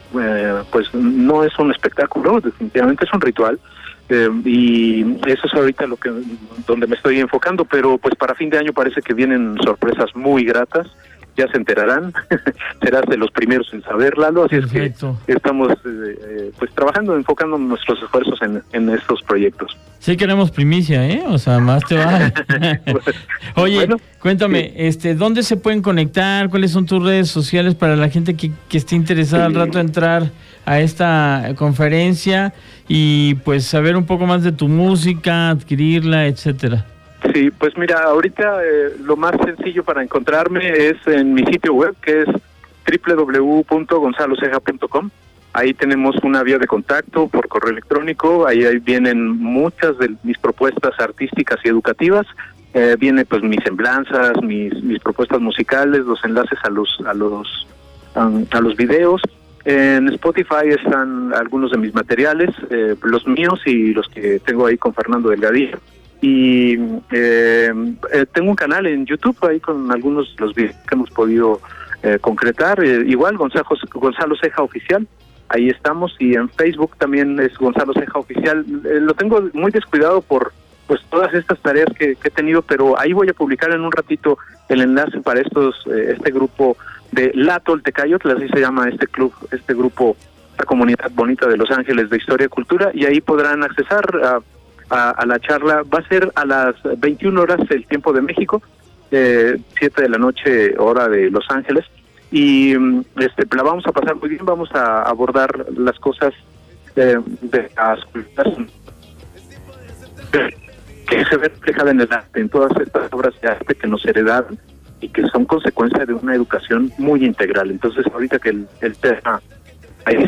eh, pues no es un espectáculo, definitivamente es un ritual. Eh, y eso es ahorita lo que donde me estoy enfocando, pero pues para fin de año parece que vienen sorpresas muy gratas, ya se enterarán, serás de los primeros en saber, Lalo, así Perfecto. es que estamos eh, pues trabajando, enfocando nuestros esfuerzos en, en estos proyectos. Sí queremos primicia, ¿eh? O sea, más te vale. Oye, bueno, cuéntame, sí. este, ¿dónde se pueden conectar? ¿Cuáles son tus redes sociales para la gente que, que esté interesada sí. al rato entrar a esta conferencia y pues saber un poco más de tu música, adquirirla, etcétera? Sí, pues mira, ahorita eh, lo más sencillo para encontrarme es en mi sitio web, que es doble u doble u doble u punto gonzalo ceja punto com. Ahí tenemos una vía de contacto por correo electrónico, ahí, ahí vienen muchas de mis propuestas artísticas y educativas, eh, viene pues mis semblanzas, mis mis propuestas musicales, los enlaces a los a los um, a los videos. En Spotify están algunos de mis materiales, eh, los míos y los que tengo ahí con Fernando Delgadillo. Y eh, eh, tengo un canal en YouTube ahí con algunos de los videos que hemos podido eh, concretar. Eh, igual, Gonzalo, Gonzalo Ceja Oficial, ahí estamos. Y en Facebook también es Gonzalo Ceja Oficial. Eh, lo tengo muy descuidado por pues todas estas tareas que, que he tenido, pero ahí voy a publicar en un ratito el enlace para estos eh, este grupo de La Toltecayotl, así se llama este club, este grupo, esta comunidad bonita de Los Ángeles de Historia y Cultura, y ahí podrán accesar a A, a la charla. Va a ser a las veintiuna horas el tiempo de México, eh, siete de la noche hora de Los Ángeles, y este la vamos a pasar muy bien. Vamos a abordar las cosas eh, de las culturas que se ve reflejada en el arte, en todas estas obras de arte que nos heredaron y que son consecuencia de una educación muy integral. Entonces ahorita que el, el tema ahí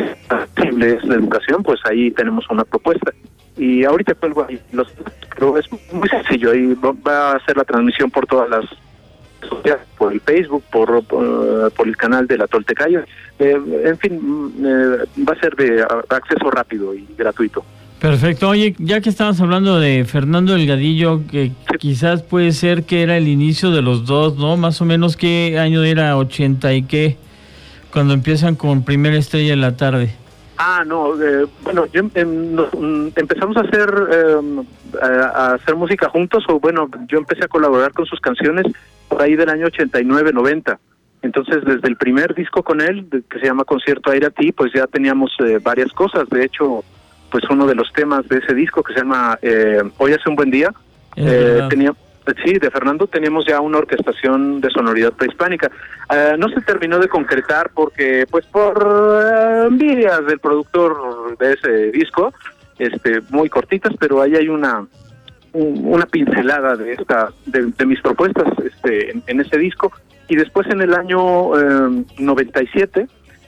es la educación, pues ahí tenemos una propuesta. Y ahorita cuelgo ahí los, pero es muy sencillo, ahí va a ser la transmisión por todas las sociedades, por el Facebook, por, por, por el canal de La Toltecayo, eh, en fin, eh, va a ser de acceso rápido y gratuito. Perfecto. Oye, ya que estabas hablando de Fernando Delgadillo, que sí. quizás puede ser que era el inicio de los dos, ¿no? Más o menos, ¿qué año era? ¿ochenta y qué? Cuando empiezan con Primera Estrella en la Tarde. Ah, no, eh, bueno, yo, eh, no, empezamos a hacer eh, a, a hacer música juntos, o bueno, yo empecé a colaborar con sus canciones por ahí del año ochenta y nueve, noventa. Entonces, desde el primer disco con él, que se llama Concierto Aire a Ti, pues ya teníamos eh, varias cosas. De hecho, pues uno de los temas de ese disco, que se llama eh, Hoy hace un buen día, eh, tenía, sí, de Fernando, teníamos ya una orquestación de sonoridad prehispánica. Uh, no se terminó de concretar porque, pues, por uh, envidias del productor de ese disco, este, muy cortitas, pero ahí hay una un, una pincelada de esta de, de mis propuestas este en, en ese disco. Y después en el año eh, noventa y siete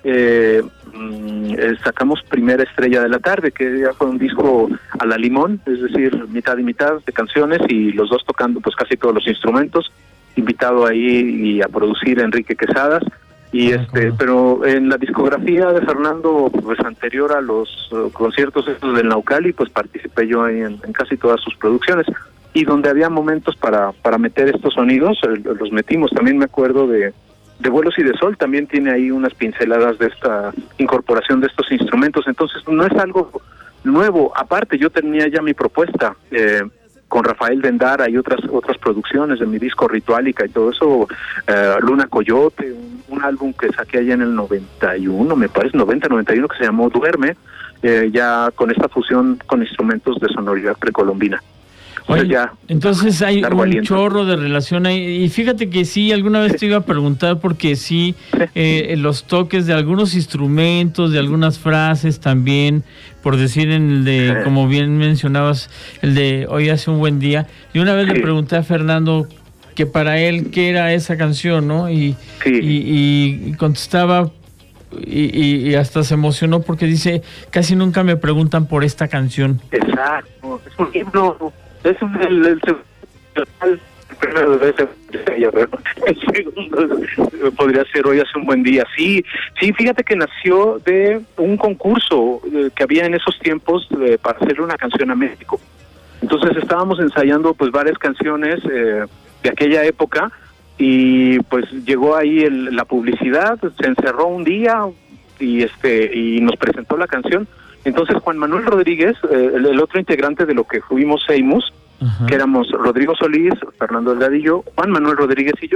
eh, eh, sacamos Primera Estrella de la Tarde, que ya fue un disco a la limón, es decir, mitad y mitad de canciones y los dos tocando pues casi todos los instrumentos, invitado ahí y a producir Enrique Quesadas. Y este, uh-huh. pero en la discografía de Fernando, pues anterior a los uh, conciertos estos del Naucali, pues participé yo ahí en, en casi todas sus producciones. Y donde había momentos para para meter estos sonidos, eh, los metimos. También me acuerdo de, de Vuelos y de Sol, también tiene ahí unas pinceladas de esta incorporación de estos instrumentos. Entonces no es algo nuevo. Aparte, yo tenía ya mi propuesta eh, con Rafael Dendara y otras otras producciones de mi disco Ritualica y todo eso, eh, Luna Coyote, un, un álbum que saqué allá en el noventa y uno, me parece, noventa, noventa y uno, que se llamó Duerme, eh, ya con esta fusión con instrumentos de sonoridad precolombina. Oye, ya, entonces hay un aliento. Chorro de relación ahí. Y fíjate que sí, alguna vez sí. te iba a preguntar porque sí, sí. Eh, los toques de algunos instrumentos, de algunas frases también, por decir en el de, sí. como bien mencionabas, el de Hoy hace un buen día. Y una vez sí. le pregunté a Fernando que para él qué era esa canción, ¿no? Y, sí. y, y contestaba y, y, y hasta se emocionó porque dice, casi nunca me preguntan por esta canción. Exacto, es un himno. Es un, el, el, el, el primero de ese, el segundo podría ser Hoy hace un buen día. Sí, sí, fíjate que nació de un concurso eh, que había en esos tiempos eh, para hacerle una canción a México. Entonces estábamos ensayando pues varias canciones eh, de aquella época y pues llegó ahí el, la publicidad, se encerró un día, y este y nos presentó la canción. Entonces Juan Manuel Rodríguez, eh, el, el otro integrante de lo que fuimos Seimus, uh-huh. que éramos Rodrigo Solís, Fernando Delgadillo, Juan Manuel Rodríguez y yo,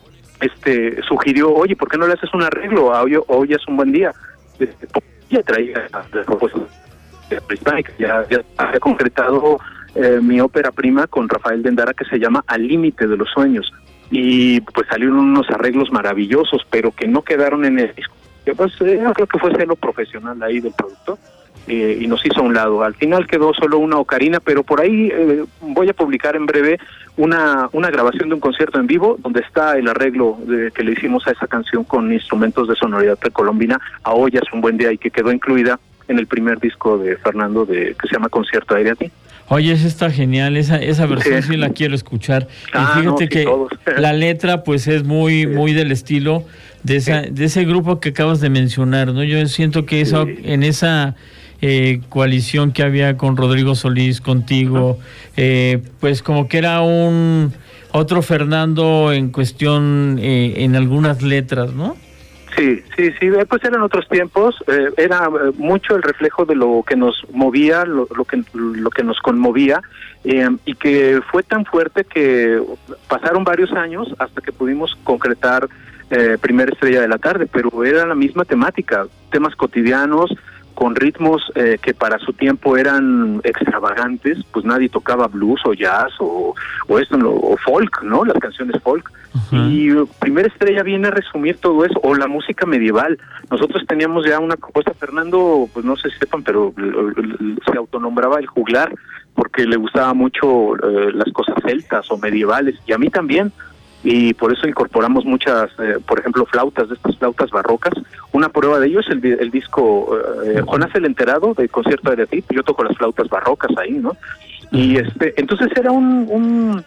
este sugirió, oye, ¿por qué no le haces un arreglo a Hoy, hoy es un buen día? Este, ya traía la propuesta prehispánica, ya, ya había concretado eh, mi ópera prima con Rafael de Endara que se llama Al límite de los sueños, y pues salieron unos arreglos maravillosos, pero que no quedaron en el disco. Yo, pues, eh, creo que fue celo profesional ahí del productor. Eh, y nos hizo a un lado. Al final quedó solo una ocarina, pero por ahí eh, voy a publicar en breve una una grabación de un concierto en vivo donde está el arreglo de, que le hicimos a esa canción con instrumentos de sonoridad precolombina, a Hoy es un buen día, y que quedó incluida en el primer disco de Fernando de que se llama Concierto Aire a ti. Oye, esa está genial, esa esa versión sí, sí la quiero escuchar. Ah, y fíjate no, sí, que todos. La letra pues es muy sí. muy del estilo de esa sí. de ese grupo que acabas de mencionar, ¿no? Yo siento que eso sí. en esa Eh, coalición que había con Rodrigo Solís, contigo, eh, pues como que era un otro Fernando en cuestión eh, en algunas letras, ¿no? Sí, sí, sí, pues eran otros tiempos, eh, era mucho el reflejo de lo que nos movía, lo, lo que lo que nos conmovía, eh, y que fue tan fuerte que pasaron varios años hasta que pudimos concretar eh, Primera Estrella de la Tarde, pero era la misma temática, temas cotidianos, con ritmos eh, que para su tiempo eran extravagantes, pues nadie tocaba blues o jazz o, o esto o folk, ¿no? Las canciones folk. Uh-huh. Y Primera Estrella viene a resumir todo eso, o la música medieval. Nosotros teníamos ya una propuesta, Fernando, pues no sé si sepan, pero se autonombraba el juglar porque le gustaba mucho eh, las cosas celtas o medievales, y a mí también. Y por eso incorporamos muchas, eh, por ejemplo, flautas, de estas flautas barrocas. Una prueba de ello es el, el disco eh, Jonás el Enterado, de Concierto de Ti. Yo toco las flautas barrocas ahí, ¿no? Y este, entonces era un un,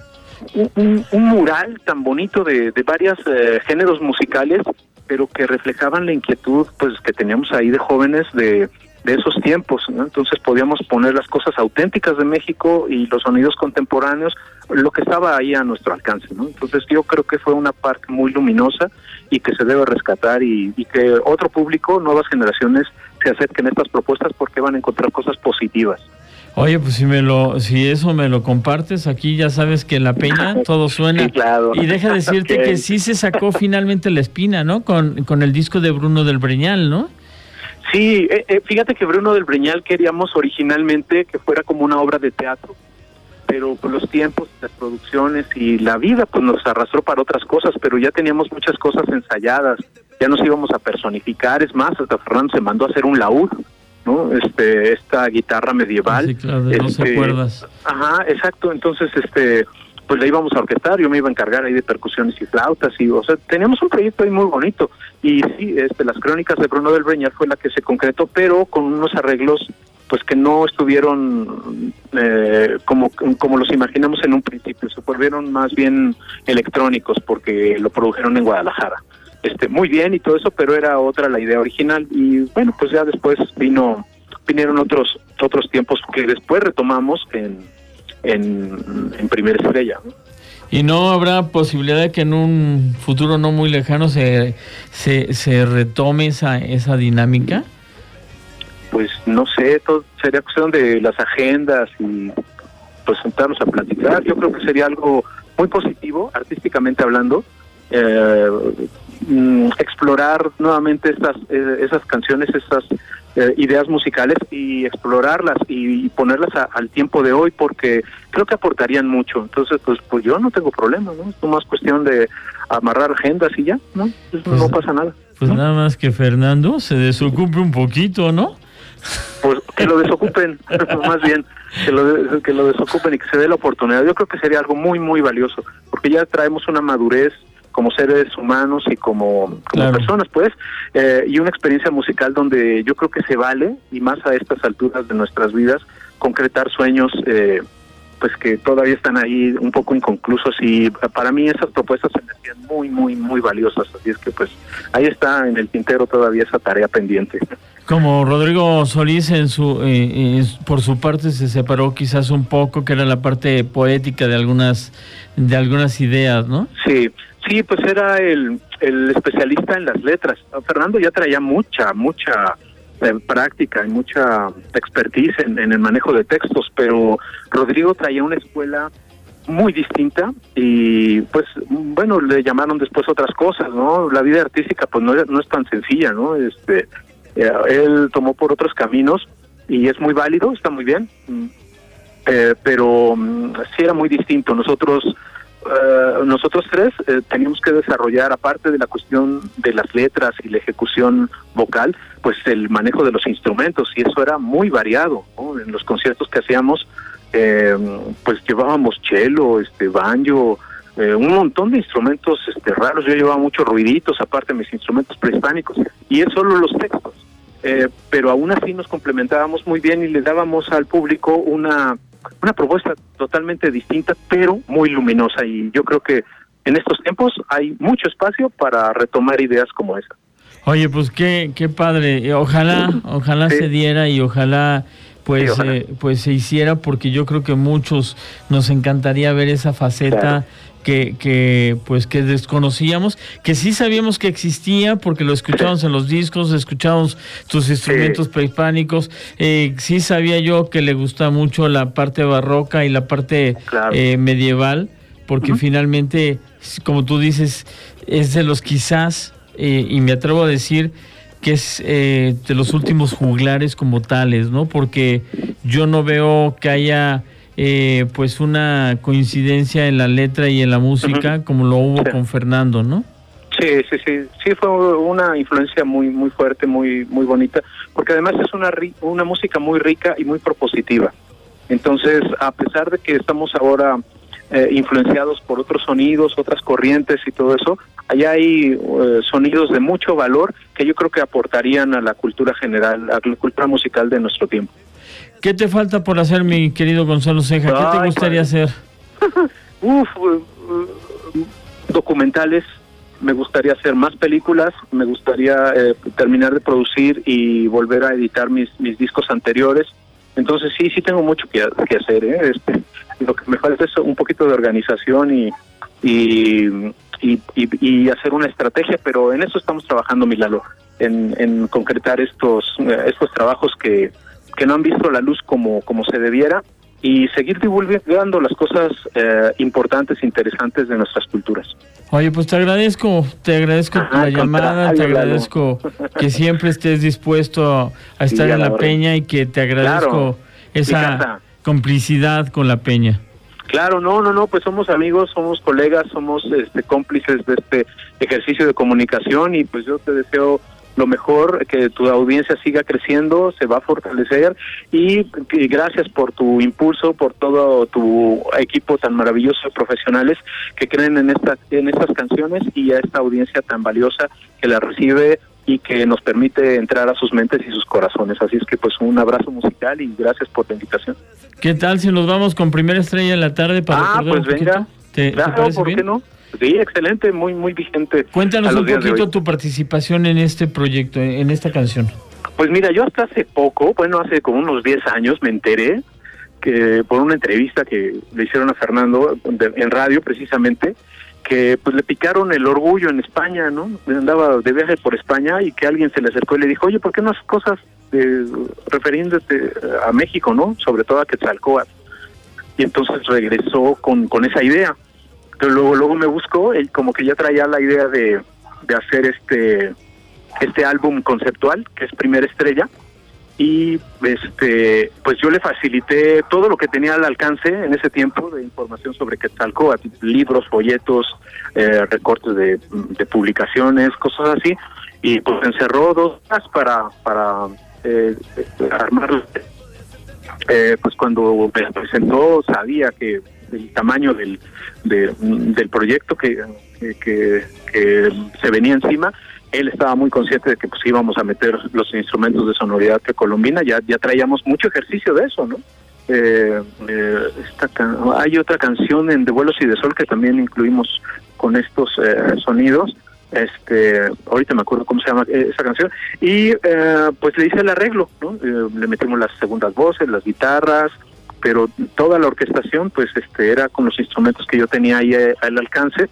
un, un mural tan bonito de, de varios eh, géneros musicales, pero que reflejaban la inquietud pues que teníamos ahí de jóvenes de de esos tiempos, ¿no? Entonces podíamos poner las cosas auténticas de México y los sonidos contemporáneos, lo que estaba ahí a nuestro alcance, ¿no? Entonces yo creo que fue una parte muy luminosa y que se debe rescatar, y, y que otro público, nuevas generaciones, se acerquen a estas propuestas porque van a encontrar cosas positivas. Oye, pues si me lo, si eso me lo compartes, aquí ya sabes que en La Peña todo suena. Sí, claro. Y deja decirte okay. que sí se sacó finalmente La Espina, ¿no? Con, con el disco de Bruno del Breñal, ¿no? Sí, eh, eh, fíjate que Bruno del Breñal queríamos originalmente que fuera como una obra de teatro, pero por los tiempos, las producciones y la vida pues nos arrastró para otras cosas, pero ya teníamos muchas cosas ensayadas, ya nos íbamos a personificar, es más, hasta Fernando se mandó a hacer un laúd, ¿no? Este, esta guitarra medieval. Sí, claro, de doce este, cuerdas. Ajá, exacto, entonces este... pues la íbamos a orquestar, yo me iba a encargar ahí de percusiones y flautas, y o sea, teníamos un proyecto ahí muy bonito, y sí, este, las crónicas de Bruno del Breñal fue la que se concretó, pero con unos arreglos pues que no estuvieron eh, como, como los imaginamos en un principio, se volvieron más bien electrónicos porque lo produjeron en Guadalajara. Este, muy bien y todo eso, pero era otra la idea original, y bueno, pues ya después vino vinieron otros otros tiempos que después retomamos en En, en Primera Estrella, ¿no? ¿Y no habrá posibilidad de que en un futuro no muy lejano se se, se retome esa esa dinámica? Pues no sé, todo sería cuestión de las agendas y pues sentarnos a platicar. Yo creo que sería algo muy positivo, artísticamente hablando, eh, explorar nuevamente estas eh, esas canciones, estas eh, ideas musicales, y explorarlas y, y ponerlas a, al tiempo de hoy, porque creo que aportarían mucho. Entonces, pues pues yo no tengo problema, ¿no? Es más cuestión de amarrar agendas y ya, ¿no? Pues, pues, no pasa nada. Pues ¿no? Nada más que Fernando se desocupe un poquito, ¿no? Pues que lo desocupen, más bien, que lo, de, que lo desocupen y que se dé la oportunidad. Yo creo que sería algo muy, muy valioso, porque ya traemos una madurez como seres humanos y como, como claro. personas, pues, eh, y una experiencia musical donde yo creo que se vale, y más a estas alturas de nuestras vidas, concretar sueños eh, pues que todavía están ahí un poco inconclusos, y para mí esas propuestas se me hacían muy, muy, muy valiosas, así es que pues ahí está en el tintero todavía esa tarea pendiente. Como Rodrigo Solís en su eh, eh, por su parte se separó quizás un poco, que era la parte poética de algunas de algunas ideas, ¿no? Sí, sí, pues era el el especialista en las letras. Fernando ya traía mucha, mucha eh, práctica y mucha expertise en, en el manejo de textos, pero Rodrigo traía una escuela muy distinta y pues bueno, le llamaron después otras cosas, ¿no? La vida artística pues no, no es tan sencilla, ¿no? Este, eh, él tomó por otros caminos y es muy válido, está muy bien, eh, pero um, sí era muy distinto. Nosotros Uh, nosotros tres eh, teníamos que desarrollar, aparte de la cuestión de las letras y la ejecución vocal, pues el manejo de los instrumentos, y eso era muy variado, ¿no? En los conciertos que hacíamos, eh, pues llevábamos cello, este banjo, eh, un montón de instrumentos este raros. Yo llevaba muchos ruiditos, aparte de mis instrumentos prehispánicos, y es solo los textos, eh, pero aún así nos complementábamos muy bien y le dábamos al público una una propuesta totalmente distinta, pero muy luminosa, y yo creo que en estos tiempos hay mucho espacio para retomar ideas como esa. Oye, pues qué qué padre, ojalá, ojalá sí. se diera y ojalá pues sí, ojalá. Eh, pues se hiciera, porque yo creo que muchos nos encantaría ver esa faceta. Claro. Que, que pues que desconocíamos, que sí sabíamos que existía porque lo escuchábamos en los discos, escuchábamos tus instrumentos sí. prehispánicos, eh, sí sabía yo que le gusta mucho la parte barroca y la parte claro. eh, medieval, porque uh-huh. finalmente, como tú dices, es de los quizás, eh, y me atrevo a decir que es eh, de los últimos juglares como tales, ¿no? Porque yo no veo que haya Eh, pues una coincidencia en la letra y en la música uh-huh. como lo hubo sí. con Fernando, ¿no? Sí, sí, sí, sí fue una influencia muy muy fuerte, muy muy bonita, porque además es una una música muy rica y muy propositiva. Entonces, a pesar de que estamos ahora eh, influenciados por otros sonidos, otras corrientes y todo eso, allá hay eh, sonidos de mucho valor que yo creo que aportarían a la cultura general, a la cultura musical de nuestro tiempo. ¿Qué te falta por hacer, mi querido Gonzalo Ceja? ¿Qué Ay, te gustaría padre. hacer? Uf, uh, uh, documentales. Me gustaría hacer más películas. Me gustaría eh, terminar de producir y volver a editar mis mis discos anteriores. Entonces sí, sí tengo mucho que, que hacer. ¿eh? Este, lo que me falta es un poquito de organización y y, y, y, y hacer una estrategia, pero en eso estamos trabajando, mi Lalo, en, en concretar estos estos trabajos que que no han visto la luz como como se debiera, y seguir divulgando las cosas eh, importantes e interesantes de nuestras culturas. Oye, pues te agradezco, te agradezco Ajá, la llamada, te agradezco que siempre estés dispuesto a, a estar sí, en la, la Peña, y que te agradezco claro, esa complicidad con la Peña. Claro, no, no, no, pues somos amigos, somos colegas, somos este cómplices de este ejercicio de comunicación, y pues yo te deseo lo mejor, que tu audiencia siga creciendo, se va a fortalecer, y, y gracias por tu impulso, por todo tu equipo tan maravilloso de profesionales que creen en esta, en estas canciones, y a esta audiencia tan valiosa que la recibe y que nos permite entrar a sus mentes y sus corazones. Así es que pues un abrazo musical y gracias por la invitación. ¿Qué tal si nos vamos con Primera Estrella en la tarde para Ah, pues venga, ¿Te, claro, ¿te ¿por bien? qué no? Sí, excelente, muy muy vigente. Cuéntanos un poquito tu participación en este proyecto, en esta canción. Pues mira, yo hasta hace poco, bueno, hace como unos diez años me enteré que por una entrevista que le hicieron a Fernando de, en radio precisamente, que pues le picaron el orgullo en España, ¿no? Andaba de viaje por España y que alguien se le acercó y le dijo, oye, ¿por qué no haces cosas de, refiriéndote a México, ¿no? Sobre todo a Quetzalcóatl. Y entonces regresó con, con esa idea. Pero luego luego me buscó, él como que ya traía la idea de, de hacer este este álbum conceptual, que es Primera Estrella, y este pues yo le facilité todo lo que tenía al alcance en ese tiempo de información sobre Quetzalcóatl, libros, folletos, eh, recortes de, de publicaciones, cosas así, y pues encerró dos horas para, para eh, armarlo. Eh, pues cuando me presentó sabía que el tamaño del de, del proyecto que, que, que se venía encima. Él estaba muy consciente de que pues íbamos a meter los instrumentos de sonoridad precolombina, ya ya traíamos mucho ejercicio de eso, ¿no? Eh, eh, esta can- hay otra canción en De Vuelos y de Sol que también incluimos con estos eh, sonidos. Este, ahorita me acuerdo cómo se llama esa canción, y eh, pues le hice el arreglo, ¿no? Eh, le metimos las segundas voces, las guitarras, pero toda la orquestación pues este era con los instrumentos que yo tenía ahí al alcance,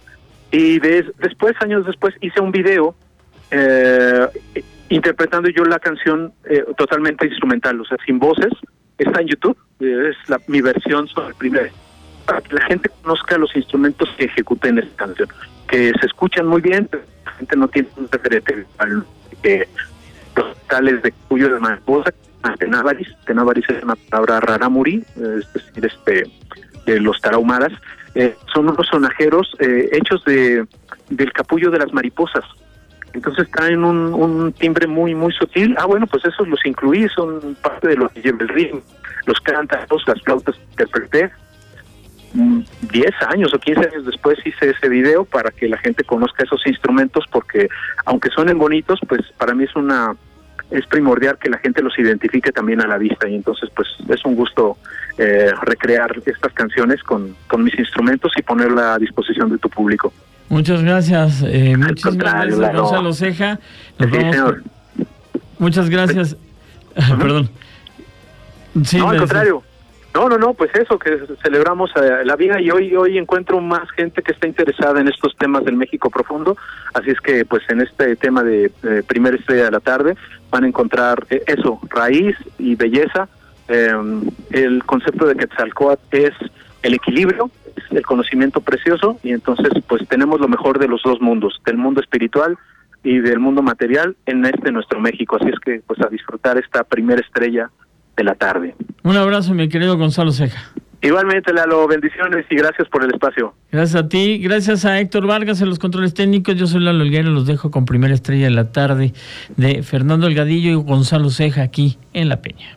Y de, después, años después, hice un video eh, interpretando yo la canción eh, totalmente instrumental, o sea, sin voces. Está en YouTube, eh, es la, mi versión sobre el primer, para que la gente conozca los instrumentos que ejecuté en esta canción, que se escuchan muy bien, pero la gente no tiene un referente al eh, los tales de cuyo de mariposa, tenávaris. Tenávaris es una palabra rarámuri, es decir, este, de los tarahumaras. Eh, son unos sonajeros eh, hechos de del capullo de las mariposas. Entonces traen un, un timbre muy muy sutil. Ah, bueno, pues esos los incluí, son parte de lo que lleva el ritmo. Los cántaros, las flautas que interpreté. diez años o quince años después hice ese video para que la gente conozca esos instrumentos, porque aunque suenen bonitos, pues para mí es una es primordial que la gente los identifique también a la vista, y entonces pues es un gusto eh, recrear estas canciones con, con mis instrumentos y ponerla a disposición de tu público. Muchas gracias, eh, muchas gracias, claro. Gonzalo Ceja. Nos Sí, vamos señor. con... Muchas gracias. Uh-huh. Perdón. Sí, no, al me- contrario. No, no, no, pues eso, que celebramos eh, la vida, y hoy hoy encuentro más gente que está interesada en estos temas del México profundo, así es que pues en este tema de eh, Primera Estrella de la Tarde van a encontrar eh, eso, raíz y belleza. Eh, el concepto de Quetzalcóatl es el equilibrio, es el conocimiento precioso, y entonces pues tenemos lo mejor de los dos mundos, del mundo espiritual y del mundo material en este nuestro México, así es que pues a disfrutar esta Primera Estrella de la Tarde. Un abrazo, mi querido Gonzalo Ceja. Igualmente, Lalo, bendiciones y gracias por el espacio. Gracias a ti, gracias a Héctor Vargas en los controles técnicos. Yo soy Lalo Helguera, los dejo con Primera Estrella de la Tarde de Fernando Delgadillo y Gonzalo Ceja aquí en La Peña.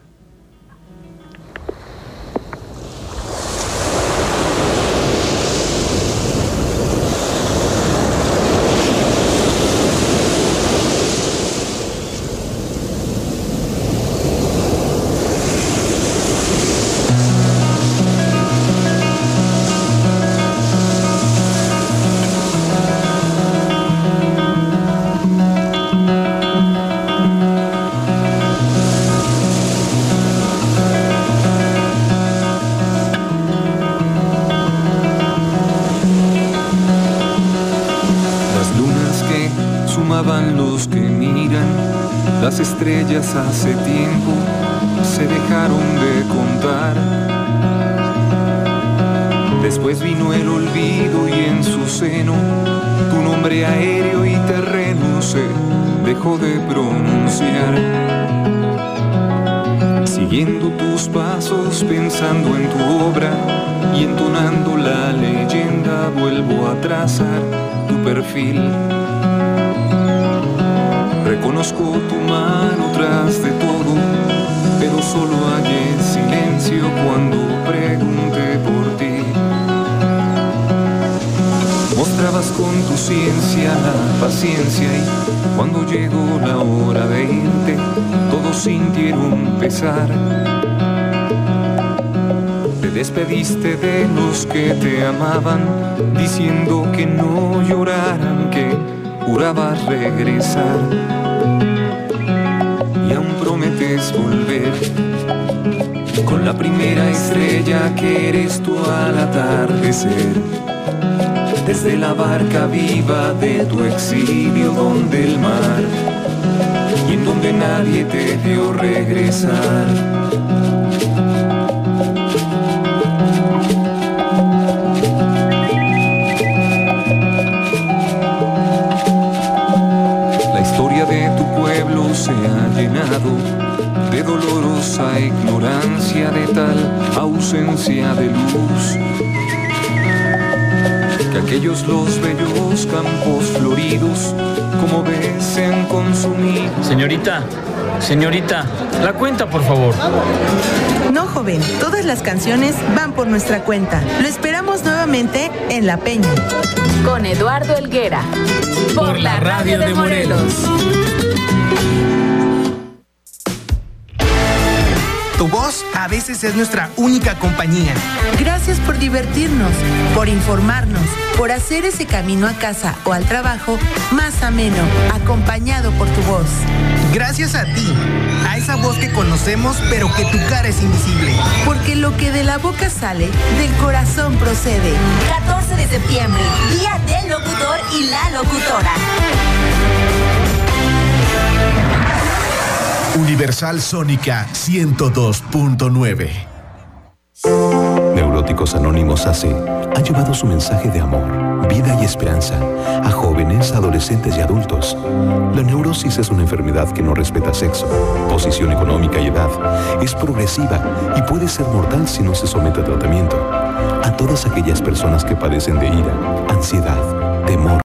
Las lunas que sumaban los que miran, las estrellas hace tiempo se dejaron de contar. Después vino el olvido y en su seno tu nombre aéreo y terreno se dejó de pronunciar. Siguiendo tus pasos, pensando en tu obra y entonando la leyenda, vuelvo a trazar tu perfil. Reconozco tu mano tras de todo, pero solo hallé silencio cuando pregunté por ti. Mostrabas con tu ciencia la paciencia y cuando llegó la hora de irte, todos sintieron pesar. Te despediste de los que te amaban, diciendo que no lloraran, que jurabas regresar. Y aún prometes volver con la primera estrella que eres tú al atardecer. Desde la barca viva de tu exilio donde el mar y en donde nadie te vio regresar. La historia de tu pueblo se ha llenado de dolorosa ignorancia, de tal ausencia de luz, que aquellos los bellos campos floridos, como ves, se han consumido. Señorita, señorita, la cuenta, por favor. No, joven, todas las canciones van por nuestra cuenta. Lo esperamos nuevamente en La Peña. Con Eduardo Helguera. Por la radio de Morelos. Tu voz a veces es nuestra única compañía. Gracias por divertirnos, por informarnos, por hacer ese camino a casa o al trabajo más ameno, acompañado por tu voz. Gracias a ti, a esa voz que conocemos pero que tu cara es invisible. Porque lo que de la boca sale, del corazón procede. catorce de septiembre, Día del Locutor y la Locutora. Universal Sónica ciento dos punto nueve. Neuróticos Anónimos A C ha llevado su mensaje de amor, vida y esperanza a jóvenes, adolescentes y adultos. La neurosis es una enfermedad que no respeta sexo, posición económica y edad. Es progresiva y puede ser mortal si no se somete a tratamiento. A todas aquellas personas que padecen de ira, ansiedad, temor,